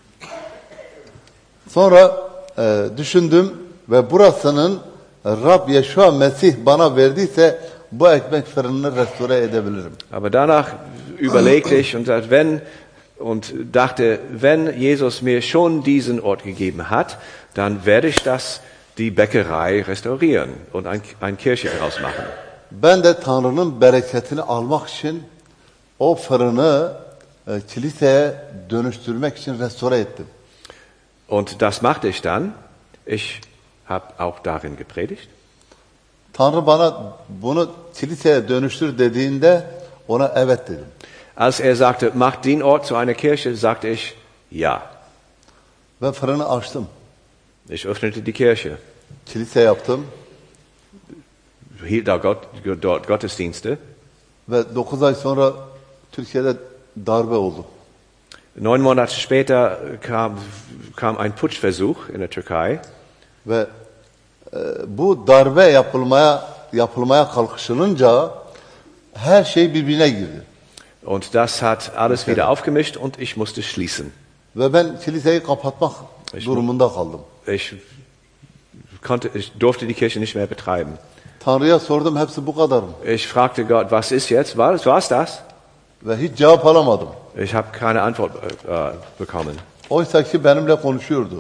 Sonra e, düşündüm ve burasının Rab Yeşua Mesih bana verdiyse bu ekmek fırınını restore edebilirim. Aber danach überlegte ich und sagte, wenn und dachte, wenn Jesus mir schon diesen Ort gegeben hat, dann werde ich das die Bäckerei restaurieren und ein, ein Kirche daraus machen. Ben de Tanrı'nın bereketini almak için o fırını e, kiliseye dönüştürmek için restore ettim. Und das machte ich dann. Ich habe auch darin gepredigt. Tanrı bana bunu kiliseye dönüştür dediğinde ona evet dedim. Als er sagte, mach den Ort zu einer Kirche, sagte ich, ja. Ve fırını açtım. Ich öffnete die Kirche, Kilise yaptım hielt da Gott, dort Gottesdienste. ve dokuz ay sonra Türkiye'de darbe oldu. Neun Monate später kam, kam ein Putschversuch in der Türkei. Ve e, bu darbe yapılmaya yapılmaya kalkışılınca her şey birbirine girdi. Und das hat alles wieder aufgemischt und ich musste schließen. Ve ben kiliseyi kapatmak durumunda kaldım. Ich, konnte, ich durfte die Kirche nicht mehr betreiben. Tanrı'ya sordum, hepsi bu kadar mı? Ich fragte Gott, was ist jetzt? War war's das? Ve hiç cevap alamadım. Ich habe keine Antwort äh, bekommen. Oysa ki benimle konuşuyordu.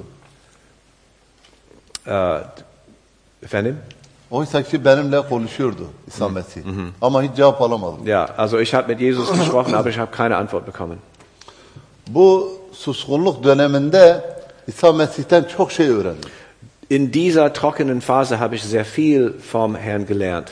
Äh, Efendim? Oysa ki benimle konuşuyordu İsa Mesih. Ama hiç cevap alamadım. Ja, also ich habe mit Jesus gesprochen, aber ich habe keine Antwort bekommen. Bu suskunluk döneminde İsa Mesih'ten çok şey öğrendim. In dieser trockenen Phase habe ich sehr viel vom Herrn gelernt.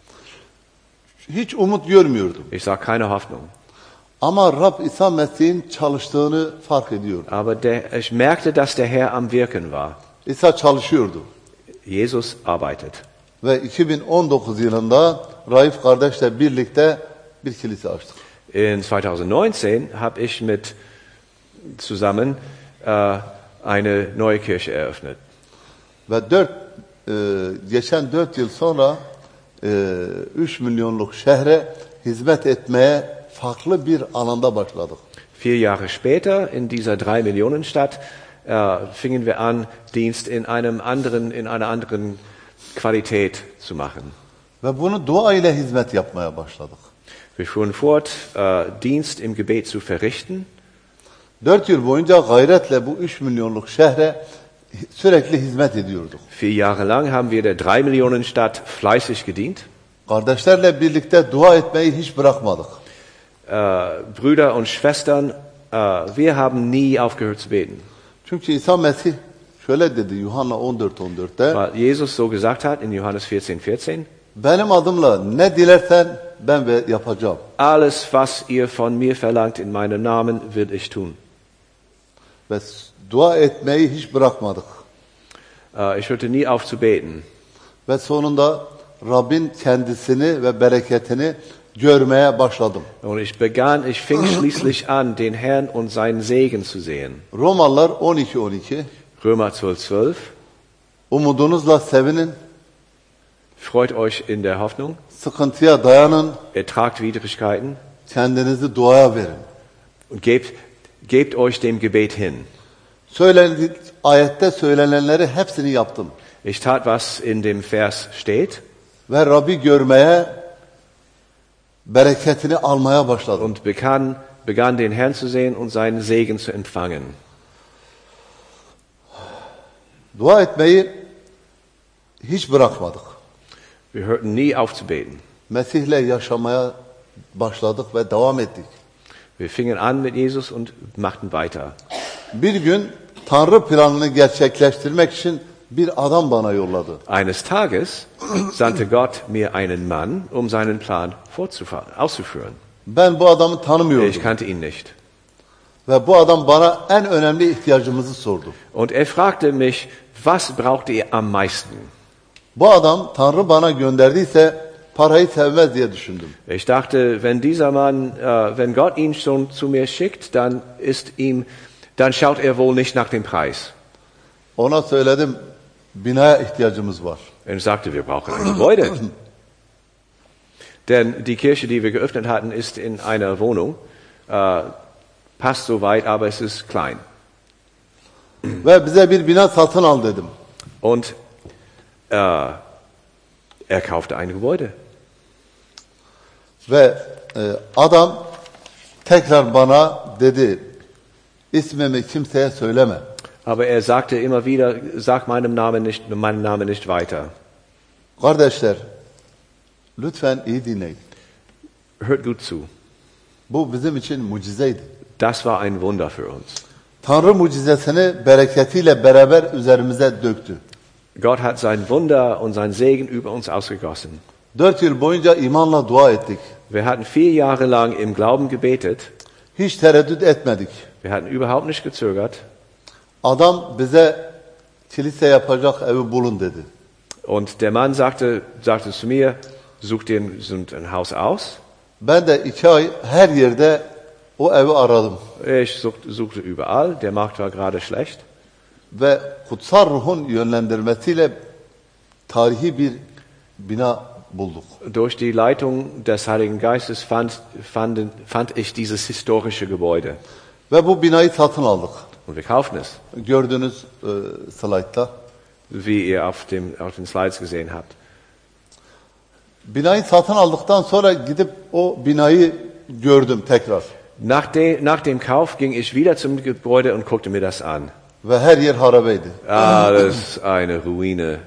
Hiç umut görmüyordum. Ich sah keine Hoffnung. Ama Rab İsa Mesih'in çalıştığını fark ediyordum. Aber der, ich merkte, dass der Herr am Wirken war. İsa çalışıyordu. Jesus arbeitet. Ve iki bin on dokuz yılında Raif kardeşle birlikte bir kilise açtık. In zwanzig neunzehn habe ich mit zusammen äh, eine neue Kirche eröffnet. Ve dört, e, geçen dört yıl sonra e, üç milyonluk şehre hizmet etmeye farklı bir alanda başladık. Vier Jahre später, in dieser drei Millionen Stadt, äh, fingen wir an, Dienst in einem anderen, in einer anderen Qualität zu machen. Ve bunu dua ile hizmet yapmaya başladık. Wir fuhren fort, äh, Dienst im Gebet zu verrichten. Dört yıl boyunca gayretle bu üç milyonluk şehre sürekli hizmet ediyorduk. Vier Jahre lang haben wir der drei Millionen Stadt fleißig gedient. Kardeşlerle birlikte dua etmeyi hiç bırakmadık. Äh, Brüder und Schwestern, äh, wir haben nie aufgehört zu beten. Çünkü İsa Mesih şöyle dedi Yuhanna on dört on dörtte. Weil Jesus so gesagt hat in Johannes vierzehn vierzehn. Benim adımla ne dilersen ben ve yapacağım. Alles, was ihr von mir verlangt in meinem Namen, will ich tun. Ve dua etmeyi hiç bırakmadık. Äh, ich hörte nie auf zu beten. Ve sonunda Rabbin kendisini ve bereketini görmeye başladım. Und ich begann, ich fing schließlich an, den Herrn und seinen Segen zu sehen. Romalılar on iki on iki. Römer zwölf zwölf. Umudunuzla sevinin, Freut euch in der Hoffnung, sıkıntıya dayanın, ertragt Widrigkeiten kendinizi duaya verin. und gebt, gebt euch dem Gebet hin. Söylendi, ayette söylenenleri hepsini yaptım. Ich tat, was in dem Vers steht Ve Rabbi görmeye, bereketini almaya başladım. und begann, begann den Herrn zu sehen und seinen Segen zu empfangen. Dua etmeyi hiç bırakmadık. Wir hörten nie auf zu beten. Mesih'le yaşamaya başladık ve devam ettik. Wir fingen an mit Jesus und machten weiter. Bir gün Tanrı planını gerçekleştirmek için bir adam bana yolladı. Eines Tages sandte Gott mir einen Mann, um seinen Plan fortzufahren, auszuführen. Ben bu adamı tanımıyordum. Ich kannte ihn nicht. Ve bu adam bana en önemli ihtiyacımızı sordu. Und er fragte mich, was braucht ihr am meisten? Bu adam Tanrı bana gönderdiyse parayı sevmez diye düşündüm. Ich dachte, wenn dieser Mann, äh, wenn Gott ihn schon zu mir schickt, dann ist ihm, dann schaut er wohl nicht nach dem Preis. Ona söyledim, binaya ihtiyacımız var. Er sagte, wir brauchen ein Gebäude. Denn die Kirche, die wir geöffnet hatten, ist in einer Wohnung. Äh, passt soweit, aber es ist klein. Ve bize bir bina satın al dedim. Und äh, er kaufte ein Gebäude. Ve e, adam tekrar bana dedi, ismimi kimseye söyleme. Aber er sagte immer wieder, sag meinem Namen nicht, meinen Namen nicht weiter. Kardeşler, lütfen iyi dinleyin. Hört gut zu. Bu bizim için mucizeydi. Das war ein Wunder für uns. Tanrı mucizesini bereketiyle beraber üzerimize döktü. Gott hat sein Wunder und sein Segen über uns ausgegossen. Dört yıl boyunca imanla dua ettik. Wir hatten vier Jahre lang im Glauben gebetet. Hiç tereddüt etmedik. Wir hatten überhaupt nicht gezögert. Adam bize kilise yapacak evi bulun dedi. Und der Mann sagte, sagte zu mir, such dir ein, ein Haus aus. Ben de iki ay her yerde o evi aradım. Ich suchte, suchte überall, der Markt war gerade schlecht. Ve kutsal ruhun yönlendirmesiyle tarihi bir bina bulduk. Durch die Leitung des Heiligen Geistes fand, fand, fand ich dieses historische Gebäude. Ve bu binayı satın aldık. Und wir kauften es, Gördüğünüz e, slaytta. wie ihr auf, dem, auf den Slides gesehen habt. Binayı satın aldıktan sonra gidip o binayı gördüm tekrar. Nach, de, nach dem Kauf ging ich wieder zum Gebäude und guckte mir das an. Ve her yer harabeydi. Alles eine Ruine.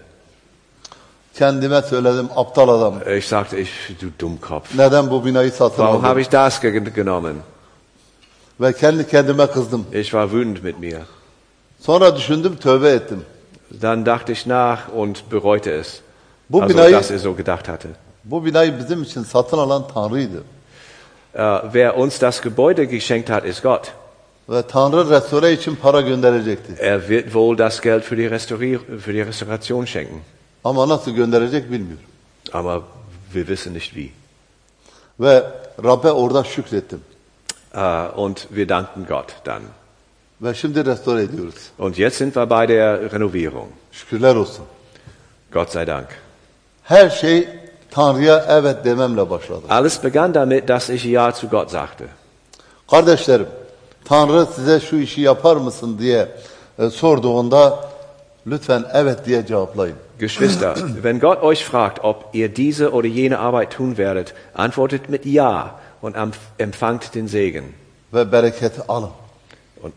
Kendime söyledim, aptal adam. Ich sagte, ich, du Dummkopf. Neden bu binayı satın Warum aldım? habe ich das ge genommen? Ve kendi kendime kızdım. Ich war wütend mit mir. Sonra düşündüm, tövbe ettim. Dann dachte ich nach und bereute es. Bu Also, binayı, dass er so gedacht hatte. bu binayı bizim için satın alan Tanrı'ydı. Äh, wer uns das Gebäude geschenkt hat, ist Gott. Ve Tanrı restore için para gönderecekti. Er wird wohl das Geld für die, Restaurier für die Restauration schenken. Ama nasıl gönderecek bilmiyorum. Aber wir wissen nicht wie. Ve Rab'be orada şükrettim. Äh, und wir dankten Gott dann. Ve şimdi restore ediyoruz. Und jetzt sind wir bei der Renovierung. Şükürler olsun. Gott sei Dank. Her şey Tanrı'ya evet dememle başladı. Alles begann damit, dass ich Ja zu Gott sagte. Kardeşlerim, Tanrı size şu işi yapar mısın diye e, sorduğunda lütfen evet diye cevaplayın. Geschwister, wenn Gott euch fragt, ob ihr diese oder jene Arbeit tun werdet, antwortet mit Ja und empfangt den Segen. Ve bereketi alın. Und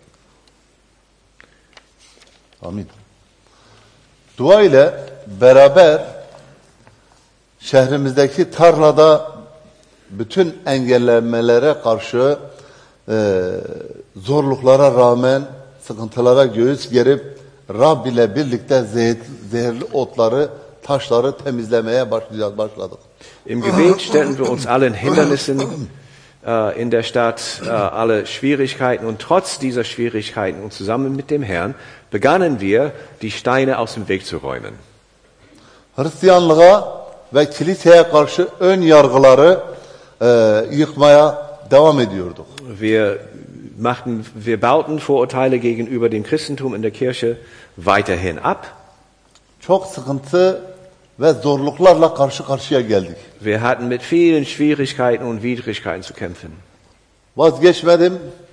Amin. Dua ile beraber şehrimizdeki tarlada bütün engellenmelere karşı e, zorluklara rağmen sıkıntılara göğüs gerip Rab ile birlikte zehir, zehirli otları, taşları temizlemeye başlayacağız, başladık. im Gebet stellten wir uns allen Hindernissen äh, in der Stadt, äh, alle Schwierigkeiten und trotz dieser Schwierigkeiten und zusammen mit dem Herrn begannen wir, die Steine aus dem Weg zu räumen. Hristiyanlığa ve kiliseye karşı ön yargıları e, yıkmaya devam ediyorduk. Wir machten, wir bauten Vorurteile gegenüber dem Christentum in der Kirche weiterhin ab. Çok sıkıntı ve zorluklarla karşı karşıya geldik. Wir hatten mit vielen Schwierigkeiten und Widrigkeiten zu kämpfen. Vazgeçmedim,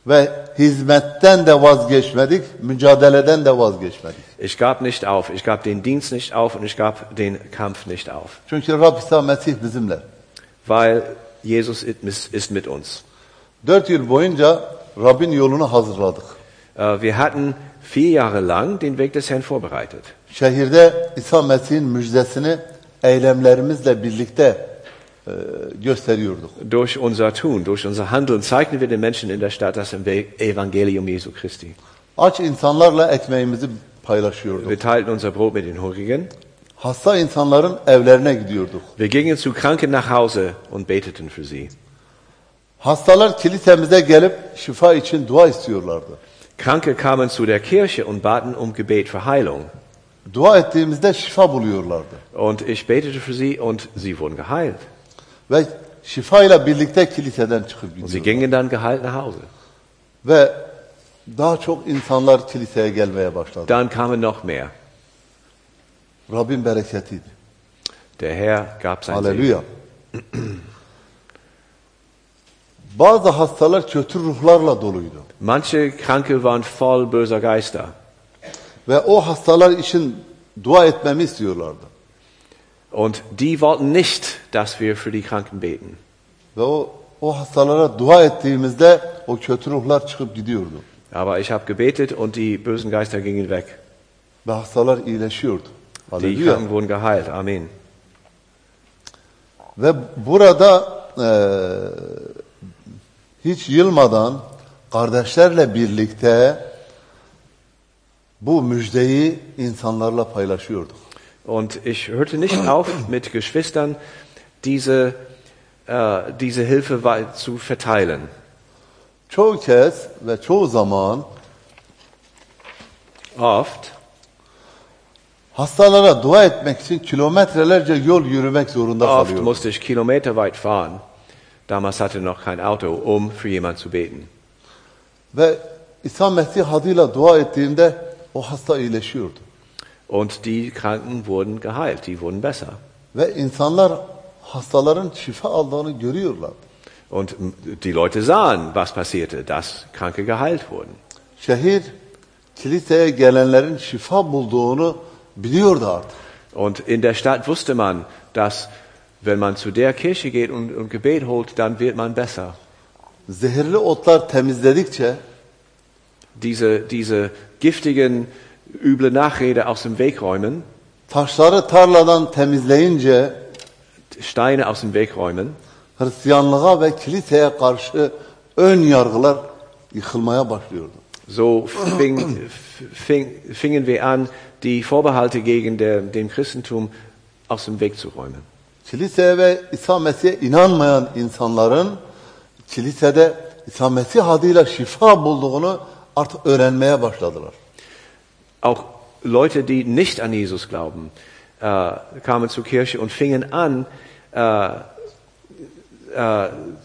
Ve hizmetten de vazgeçmedik, mücadeleden de vazgeçmedik. Ich gab nicht auf, ich gab den Dienst nicht auf und ich gab den Kampf nicht auf. Çünkü Rab İsa Mesih bizimle. Weil Jesus ist mit uns. Dört yıl boyunca Rabbin yolunu hazırladık. Wir hatten vier Jahre lang den Weg des Herrn vorbereitet. Şehirde İsa Mesih'in müjdesini eylemlerimizle birlikte e, gösteriyorduk. Durch unser Tun, durch unser Handeln zeigten wir den Menschen in der Stadt das Evangelium Jesu Christi. Aç insanlarla ekmeğimizi paylaşıyorduk. Wir teilten unser Brot mit den Hungrigen. Hasta insanların evlerine gidiyorduk. Wir gingen zu Kranken nach Hause und beteten für sie. Hastalar kilisemize gelip şifa için dua istiyorlardı. Kranke kamen zu der Kirche und baten um Gebet für Heilung. Dua ettiğimizde şifa buluyorlardı. Und ich betete für sie und sie wurden geheilt. Ve şifayla birlikte kiliseden çıkıp Und sie gidiyorlar. gingen dann geheilt nach Hause. Ve daha çok insanlar kiliseye gelmeye başladı. Dann kamen noch mehr. Rabbin bereketiydi. Der Herr gab sein Segen. Halleluja. Bazı hastalar kötü ruhlarla doluydu. Manche Kranke waren voll böser Geister. Ve o hastalar için dua etmemi istiyorlardı. Und die wollten nicht, dass wir für die Kranken beten. Ve o, o hastalara dua ettiğimizde o kötü ruhlar çıkıp gidiyordu. Aber ich habe gebetet und die bösen Geister gingen weg. Ve hastalar iyileşiyordu. Die Halleluja. Kranken wurden geheilt. Amen. Ve burada e, hiç yılmadan kardeşlerle birlikte bu müjdeyi insanlarla paylaşıyorduk. Und ich hörte nicht auf, mit Geschwistern diese, äh, diese Hilfe wei- zu verteilen. Çoğu kez ve çoğu zaman Oft hastalara dua etmek için kilometrelerce yol yürümek zorunda Oft kalıyorduk. musste ich kilometerweit fahren. Damals hatte noch kein Auto, um für jemanden zu beten. Ve İsa Mesih adıyla dua ettiğimde o hasta iyileşiyordu. Und die Kranken wurden geheilt, die wurden besser. Ve insanlar hastaların şifa aldığını görüyorlar. Und die Leute sahen, was passierte, dass Kranke geheilt wurden. Şehir kiliseye gelenlerin şifa bulduğunu biliyordu artık. Und in der Stadt wusste man, dass wenn man zu der Kirche geht und, und Gebet holt, dann wird man besser. Zehirli otlar temizledikçe Diese, diese giftigen, üble Nachrede aus dem Weg räumen, taşları tarladan temizleyince Steine aus dem Weg räumen, Hristiyanlığa ve kiliseye karşı ön yargılar yıkılmaya başlıyordu. so fing, fing, fingen wir an, die Vorbehalte gegen der, dem Christentum aus dem Weg zu räumen. Kiliseye ve İsa Mesih'e inanmayan insanların kilisede İsa Mesih adıyla şifa bulduğunu artık öğrenmeye başladılar. Auch Leute, die nicht an Jesus glauben, äh, kamen zur Kirche und fingen an, äh, äh,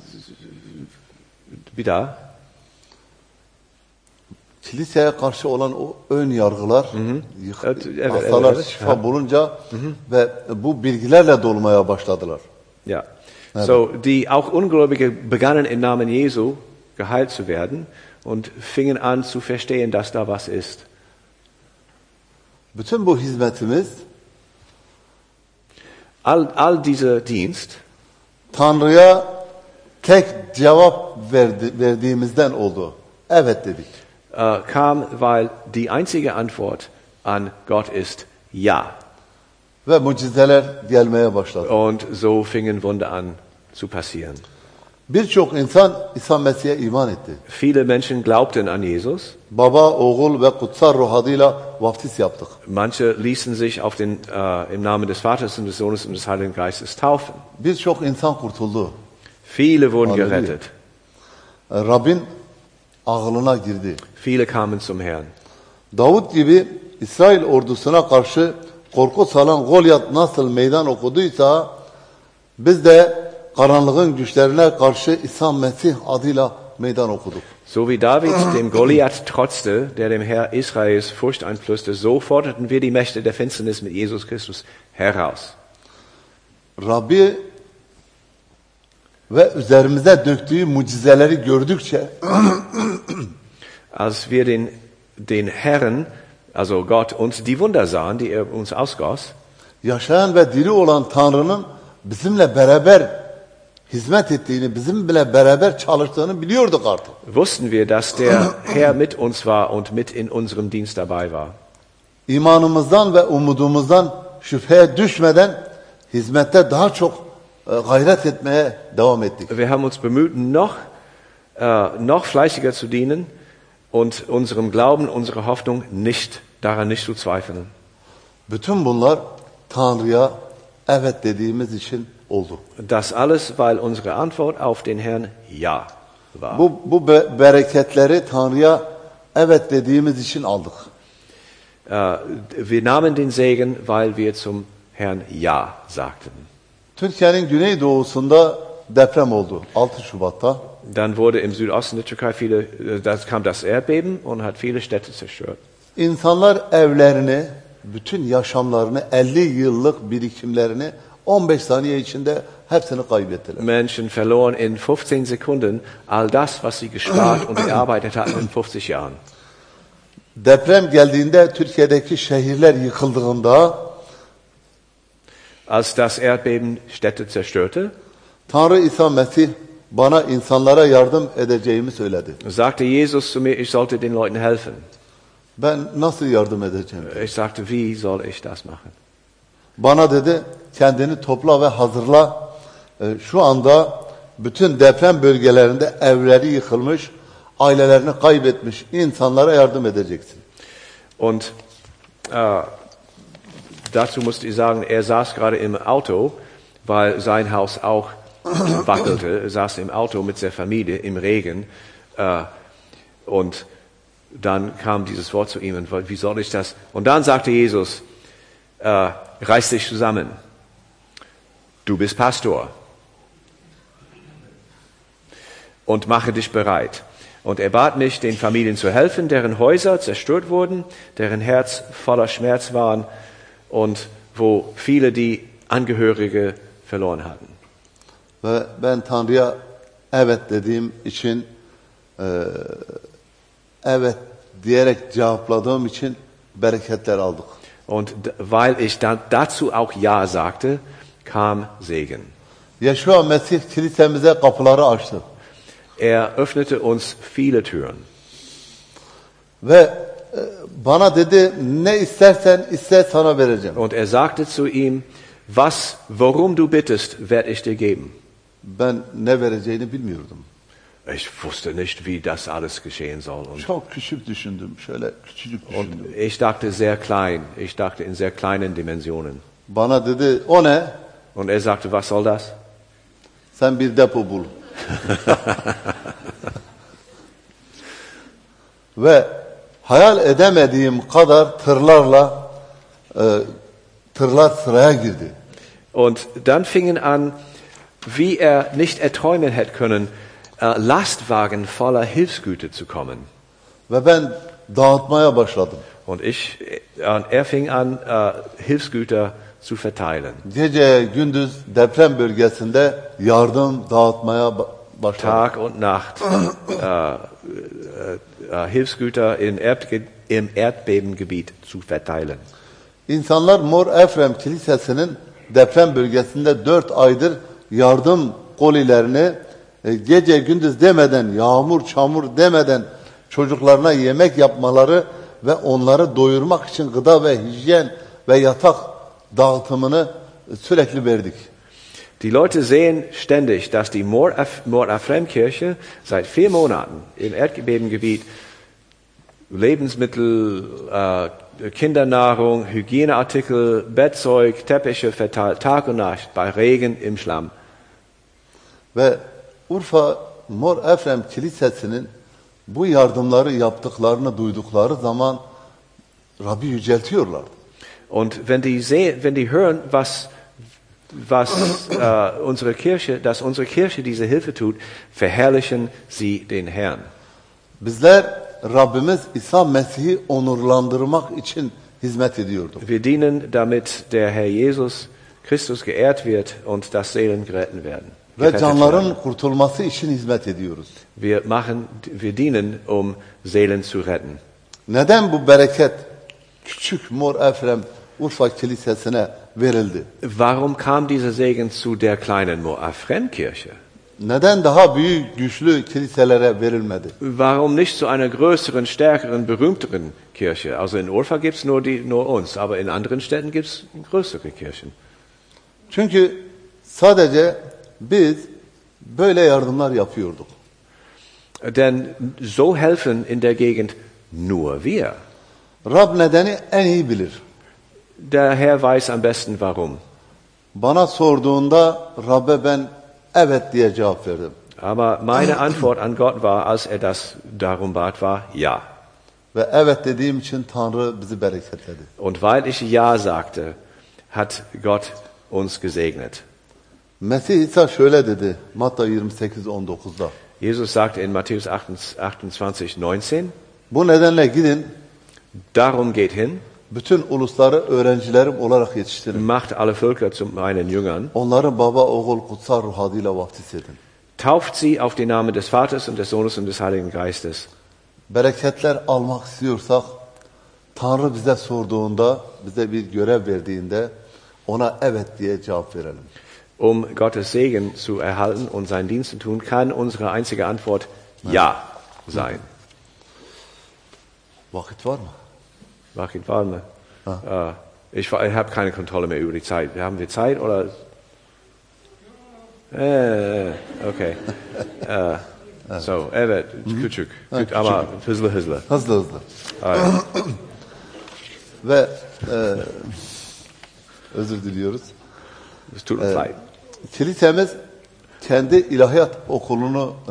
wieder, Kiliseye karşı olan o ön yargılar, yık- Evet, evet, hastalar evet. şifa Ha. bulunca ve bu bilgilerle dolmaya başladılar. ja. So, die auch Ungläubige begannen im Namen Jesu geheilt zu werden und fingen an zu verstehen, dass da was ist. Bütün bu hizmetimiz All, all dieser Dienst Tanrı'ya tek cevap verdi, verdiğimizden oldu. Evet dedik. äh, kam, weil die einzige Antwort an Gott ist Ja. Ve mucizeler gelmeye başladı. Und so fingen Wunder an zu passieren. Birçok insan İsa Mesih'e iman etti. Viele Menschen glaubten an Jesus. Baba, oğul ve kutsal ruh adıyla vaftiz yaptık. Manche ließen sich auf den, äh, im Namen des Vaters und des Sohnes und des Heiligen Geistes taufen. Birçok insan kurtuldu. Viele wurden Halleluja. gerettet. Rabbin ağlına girdi. Viele kamen zum Herrn. Davut gibi İsrail ordusuna karşı korku salan Golyat nasıl meydan okuduysa biz de karanlığın güçlerine karşı İsa Mesih adıyla meydan okuduk. So wie David dem Goliath trotzte, der dem Herr Israels Furcht einflößte, so forderten wir die Mächte der Finsternis mit Jesus Christus heraus. Rabbi ve üzerimize döktüğü mucizeleri gördükçe als wir den, den Herrn, also Gott, uns die Wunder sahen, die er uns ausgoss, yaşayan ve diri olan Tanrı'nın bizimle beraber hizmet ettiğini, bizimle beraber çalıştığını biliyorduk artık. wussten wir, dass der Herr mit uns war und mit in unserem Dienst dabei war. İmanımızdan ve umudumuzdan şüpheye düşmeden hizmette daha çok e, gayret etmeye devam ettik. Wir haben uns bemüht, noch, äh, noch fleißiger zu dienen und unserem Glauben, unserer Hoffnung nicht, daran nicht zu zweifeln. Bütün bunlar Tanrı'ya evet dediğimiz için oldu. Das alles, weil unsere Antwort auf den Herrn Ja war. Bu, bu be- bereketleri Tanrı'ya evet dediğimiz için aldık. Äh, wir nahmen den Segen, weil wir zum Herrn Ja sagten. Türkiye'nin güneydoğusunda deprem oldu altı Şubat'ta. Dann wurde im Südosten der Türkei viele, äh, das kam das Erdbeben und hat viele Städte zerstört. İnsanlar evlerini, bütün yaşamlarını, elli yıllık birikimlerini on beş saniye içinde hepsini kaybettiler. Menschen verloren in fünfzehn Sekunden all das, was sie gespart und gearbeitet hatten in fünfzig Jahren. Deprem geldiğinde Türkiye'deki şehirler yıkıldığında Als das Erdbeben Städte zerstörte, Tanrı İsa Mesih bana insanlara yardım edeceğimi söyledi. sagte Jesus zu mir, ich sollte den Leuten helfen. Ben nasıl yardım edeceğim? Ich sagte, wie soll ich das machen? Bana dedi kendini topla ve hazırla. Ee, Şu anda bütün deprem bölgelerinde evleri yıkılmış, ailelerini kaybetmiş insanlara yardım edeceksin. Und äh, dazu musste ich sagen, er saß gerade im Auto, weil sein Haus auch wackelte. Er saß im Auto mit seiner Familie im Regen. Äh, und dann kam dieses Wort zu ihm, und wie soll ich das? Und dann sagte Jesus, äh, reiß dich zusammen. Du bist Pastor. Und mache dich bereit. Und er bat mich, den Familien zu helfen, deren Häuser zerstört wurden, deren Herz voller Schmerz waren und wo viele die Angehörige verloren hatten. Ve ben Tanrı'ya evet dediğim için e, evet diyerek cevapladığım için bereketler aldık. Und d- weil ich da, dazu auch Ja sagte, kam Segen. Yeshua Mesih kilisemize kapıları açtı. Er öffnete uns viele Türen. Ve e, bana dedi ne istersen iste sana vereceğim. Und er sagte zu ihm, was, worum du bittest, werde ich dir geben. Ben ne vereceğini bilmiyordum. Ich wusste nicht, wie das alles geschehen soll. Und, Çok küçük düşündüm. Şöyle küçücük düşündüm. und ich dachte sehr klein. Ich dachte in sehr kleinen Dimensionen. Bana dedi o ne? Und er sagte, was soll das? Sen bir depo bul. Ve hayal edemediğim kadar tırlarla e, tırlar sıraya girdi. Und dann fingen an, wie er nicht erträumen hätte können, äh, Lastwagen voller Hilfsgüter zu kommen. Ve ben dağıtmaya başladım. Und ich, äh, er fing an, äh, Hilfsgüter zu verteilen. Gece gündüz deprem bölgesinde yardım dağıtmaya ba- başladım. Tag und Nacht äh, äh, äh, Hilfsgüter in Erdge im Erdbebengebiet zu verteilen. İnsanlar Mor Efrem Kilisesi'nin deprem bölgesinde dört aydır yardım kolilerini e, gece gündüz demeden, yağmur çamur demeden çocuklarına yemek yapmaları ve onları doyurmak için gıda ve hijyen ve yatak dağıtımını sürekli verdik. Die Leute sehen ständig, dass die Mor Efrem-Kirche seit vier Monaten im Erdbebengebiet Lebensmittel, äh, Kindernahrung, Hygieneartikel, Bettzeug, Teppiche verteilt, Tag und Nacht, bei Regen, im Schlamm. Ve Urfa Mor Efrem Kilisesi'nin bu yardımları yaptıklarını duydukları zaman Rabbi yüceltiyorlar. Und wenn die sehen, wenn die hören, was was äh, unsere Kirche, dass unsere Kirche diese Hilfe tut, verherrlichen sie den Herrn. Bizler Rabbimiz İsa Mesih'i onurlandırmak için hizmet ediyorduk. Wir dienen, damit der Herr Jesus Christus geehrt wird und dass Seelen gerettet werden. Ve gerettet canların werden. kurtulması için hizmet ediyoruz. Wir machen, wir dienen, um Seelen zu retten. Neden bu bereket küçük Mor Efrem Urfa Kilisesi'ne verildi? Warum kam dieser Segen zu der kleinen Moafrem-Kirche? Neden daha büyük, güçlü kiliselere verilmedi? Warum nicht zu einer größeren, stärkeren, berühmteren Kirche? Also in Urfa gibt es nur, die, nur uns, aber in anderen Städten gibt es größere Kirchen. Çünkü sadece biz böyle yardımlar yapıyorduk. Denn so helfen in der Gegend nur wir. Rab nedeni en iyi bilir. Der Herr weiß am besten warum. Bana sorduğunda Rab'be ben evet diye cevap verdim. Aber meine Antwort an Gott war, als er das darum bat, war ja. Ve evet dediğim için Tanrı bizi bereketledi. Und weil ich ja sagte, hat Gott uns gesegnet. Mesih İsa şöyle dedi Matta yirmi sekiz on dokuzda. Jesus sagte in Matthäus achtundzwanzig, neunzehn, Bu nedenle gidin darum geht hin, bütün ulusları öğrencilerim olarak yetiştirin. macht alle Völker zu meinen Jüngern, Onları baba, oğul, kutsal ruh adıyla vaftiz edin. tauft sie auf den Namen des Vaters und des Sohnes und des Heiligen Geistes. Bereketler almak istiyorsak Tanrı bize sorduğunda, bize bir görev verdiğinde ona evet diye cevap verelim. Um Gottes Segen zu erhalten und seinen Dienst zu tun, kann unsere einzige Antwort ja sein. Vakit var mı? Wachit Walme. Äh, ich ich habe keine Kontrolle mehr über die Zeit. Haben wir Zeit oder? Äh, okay. äh, so, evet, küçük. Küçük ama hızlı hızlı. Hızlı hızlı. Evet. Ve e, özür diliyoruz. Es tut uns leid. Kilisemiz kendi ilahiyat okulunu e,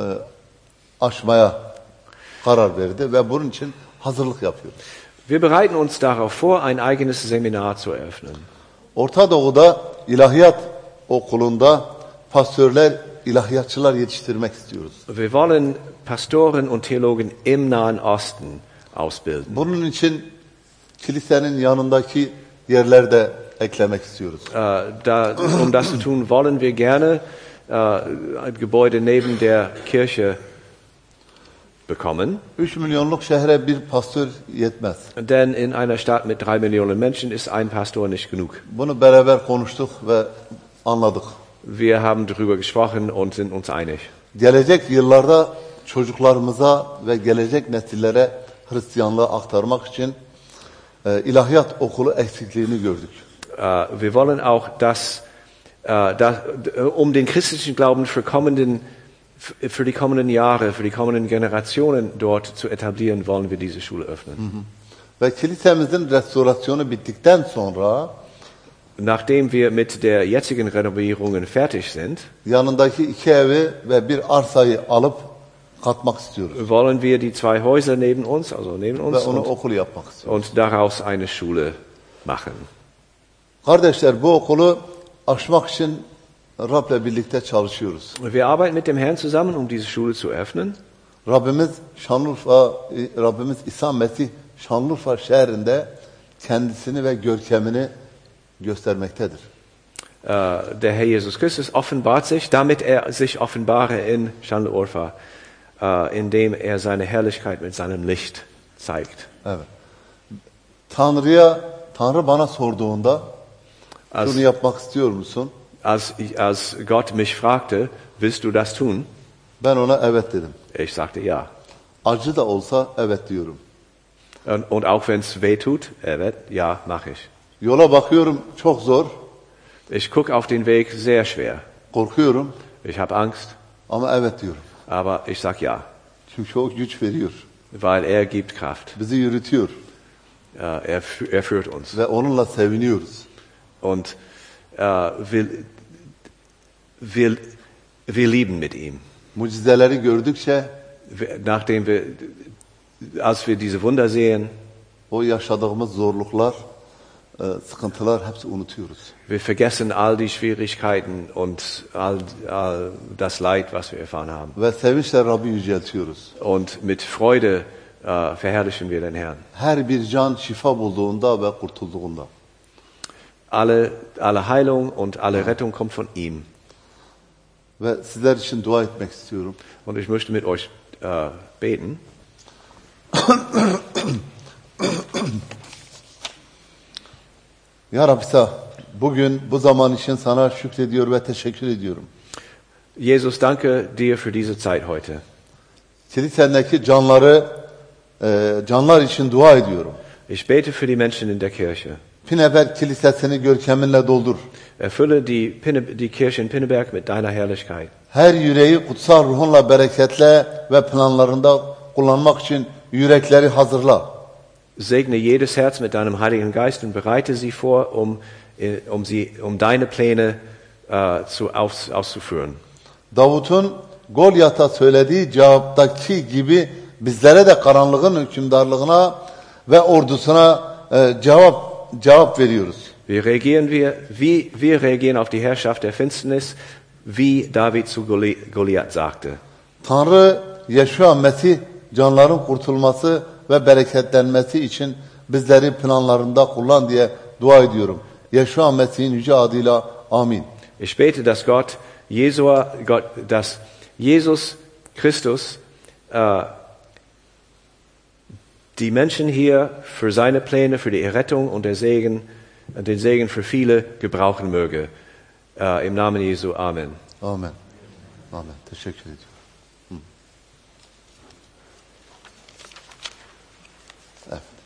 açmaya karar verdi ve bunun için hazırlık yapıyor. Wir bereiten uns darauf vor, ein eigenes Seminar zu eröffnen. Orta Doğu'da ilahiyat okulunda pastörler, ilahiyatçılar yetiştirmek istiyoruz. Wir wollen Pastoren und Theologen im Nahen Osten ausbilden. Bunun için kilisenin yanındaki yerlerde eklemek istiyoruz. Äh, da, um das zu tun, wollen wir gerne äh, ein Gebäude neben der Kirche bekommen. üç milyonluk şehre bir pastör yetmez. Denn in einer Stadt mit drei Millionen Menschen ist ein Pastor nicht genug. Bunu beraber konuştuk ve anladık. Wir haben darüber gesprochen und sind uns einig. Gelecek yıllarda çocuklarımıza ve gelecek nesillere Hristiyanlığı aktarmak için e, ilahiyat okulu eksikliğini gördük. Äh, wir wollen auch, dass, äh, dass um den christlichen Glauben für kommenden für die kommenden Jahre, für die kommenden Generationen dort zu etablieren, wollen wir diese Schule öffnen. Ve kilisemizin restorasyonu bittikten sonra Nachdem wir mit der jetzigen Renovierungen fertig sind, yanındaki iki evi ve bir arsayı alıp katmak istiyoruz. wollen wir die zwei Häuser neben uns, also neben Ve uns, onu und, okul yapmak istiyoruz. und daraus eine Schule machen. Kardeşler bu okulu açmak için Rab'le birlikte çalışıyoruz. Wir arbeiten mit dem Herrn zusammen, um diese Schule zu öffnen. Rabbimiz Şanlıurfa, Rabbimiz İsa Mesih Şanlıurfa şehrinde kendisini ve görkemini göstermektedir. Äh, der Herr Jesus Christus offenbart sich, damit er sich offenbare in Schandl-Urfa, äh, indem er seine Herrlichkeit mit seinem Licht zeigt. Evet. Tanrı'ya, Tanrı bana sorduğunda Als, şunu yapmak istiyor musun? als, ich, als Gott mich fragte, willst du das tun? Ben ona evet dedim. Ich sagte ja. Acı da olsa evet diyorum. Und, und auch wenn es weh tut, evet, ja, mache ich. Yola bakıyorum çok zor, Ich gucke auf den Weg sehr schwer. korkuyorum Ich habe Angst, ama evet diyorum. aber ich sag ja, Çünkü o güç veriyor. weil er gibt Kraft. Bizi yürütüyor Äh, er, fü- er führt uns. ve onunla seviniyoruz. Und äh, wir, wir, wir lieben mit ihm. Mucizeleri gördükçe Wir- Nachdem wir, als wir diese Wunder sehen, o yaşadığımız zorluklar, e, sıkıntılar hepsi unutuyoruz. wir vergessen all die Schwierigkeiten und all, all das Leid, was wir erfahren haben. Ve sevinçle Rabbi yüceltiyoruz. Und mit Freude äh, verherrlichen wir den Herrn. Her bir can şifa bulduğunda ve kurtulduğunda. Alle, alle Heilung und alle Rettung kommt von ihm. ve sizler için dua etmek istiyorum. Und ich möchte mit euch äh, beten. Ya Rabbi sağ, bugün bu zaman için sana şükrediyor ve teşekkür ediyorum. Jesus, danke dir für diese Zeit heute. Kilisendeki canları, e, canlar için dua ediyorum. Ich bete für die Menschen in der Kirche. Pinneberg Kilisesini görkeminle doldur. Erfülle die, Pinne, die Kirche in Pinneberg mit deiner Herrlichkeit. Her yüreği kutsal ruhunla bereketle ve planlarında kullanmak için yürekleri hazırla. Segne jedes Herz mit deinem Heiligen Geist und bereite sie vor, um, äh, um, sie, um deine Pläne äh, zu, aus, auszuführen. Davut'un Golyat'a söylediği cevaptaki gibi bizlere de karanlığın hükümdarlığına ve ordusuna e, cevap cevap veriyoruz. Wie reagieren wir, wie wir reagieren auf die Herrschaft der Finsternis, wie David zu Goli- Goliath sagte. Tanrı Yeşua Mesih canların kurtulması ve bereketlenmesi için bizleri planlarında kullan diye dua ediyorum. Yeşua Mesih'in yüce adıyla amin. Ich bete, dass Gott, Jesua, Gott, dass Jesus Christus äh, die Menschen hier für seine Pläne, für die Errettung und der Segen, den Segen für viele gebrauchen möge. Äh, Im Namen Jesu. Amen. Amen. Amen. Teşekkür ediyorum. Hı. Evet.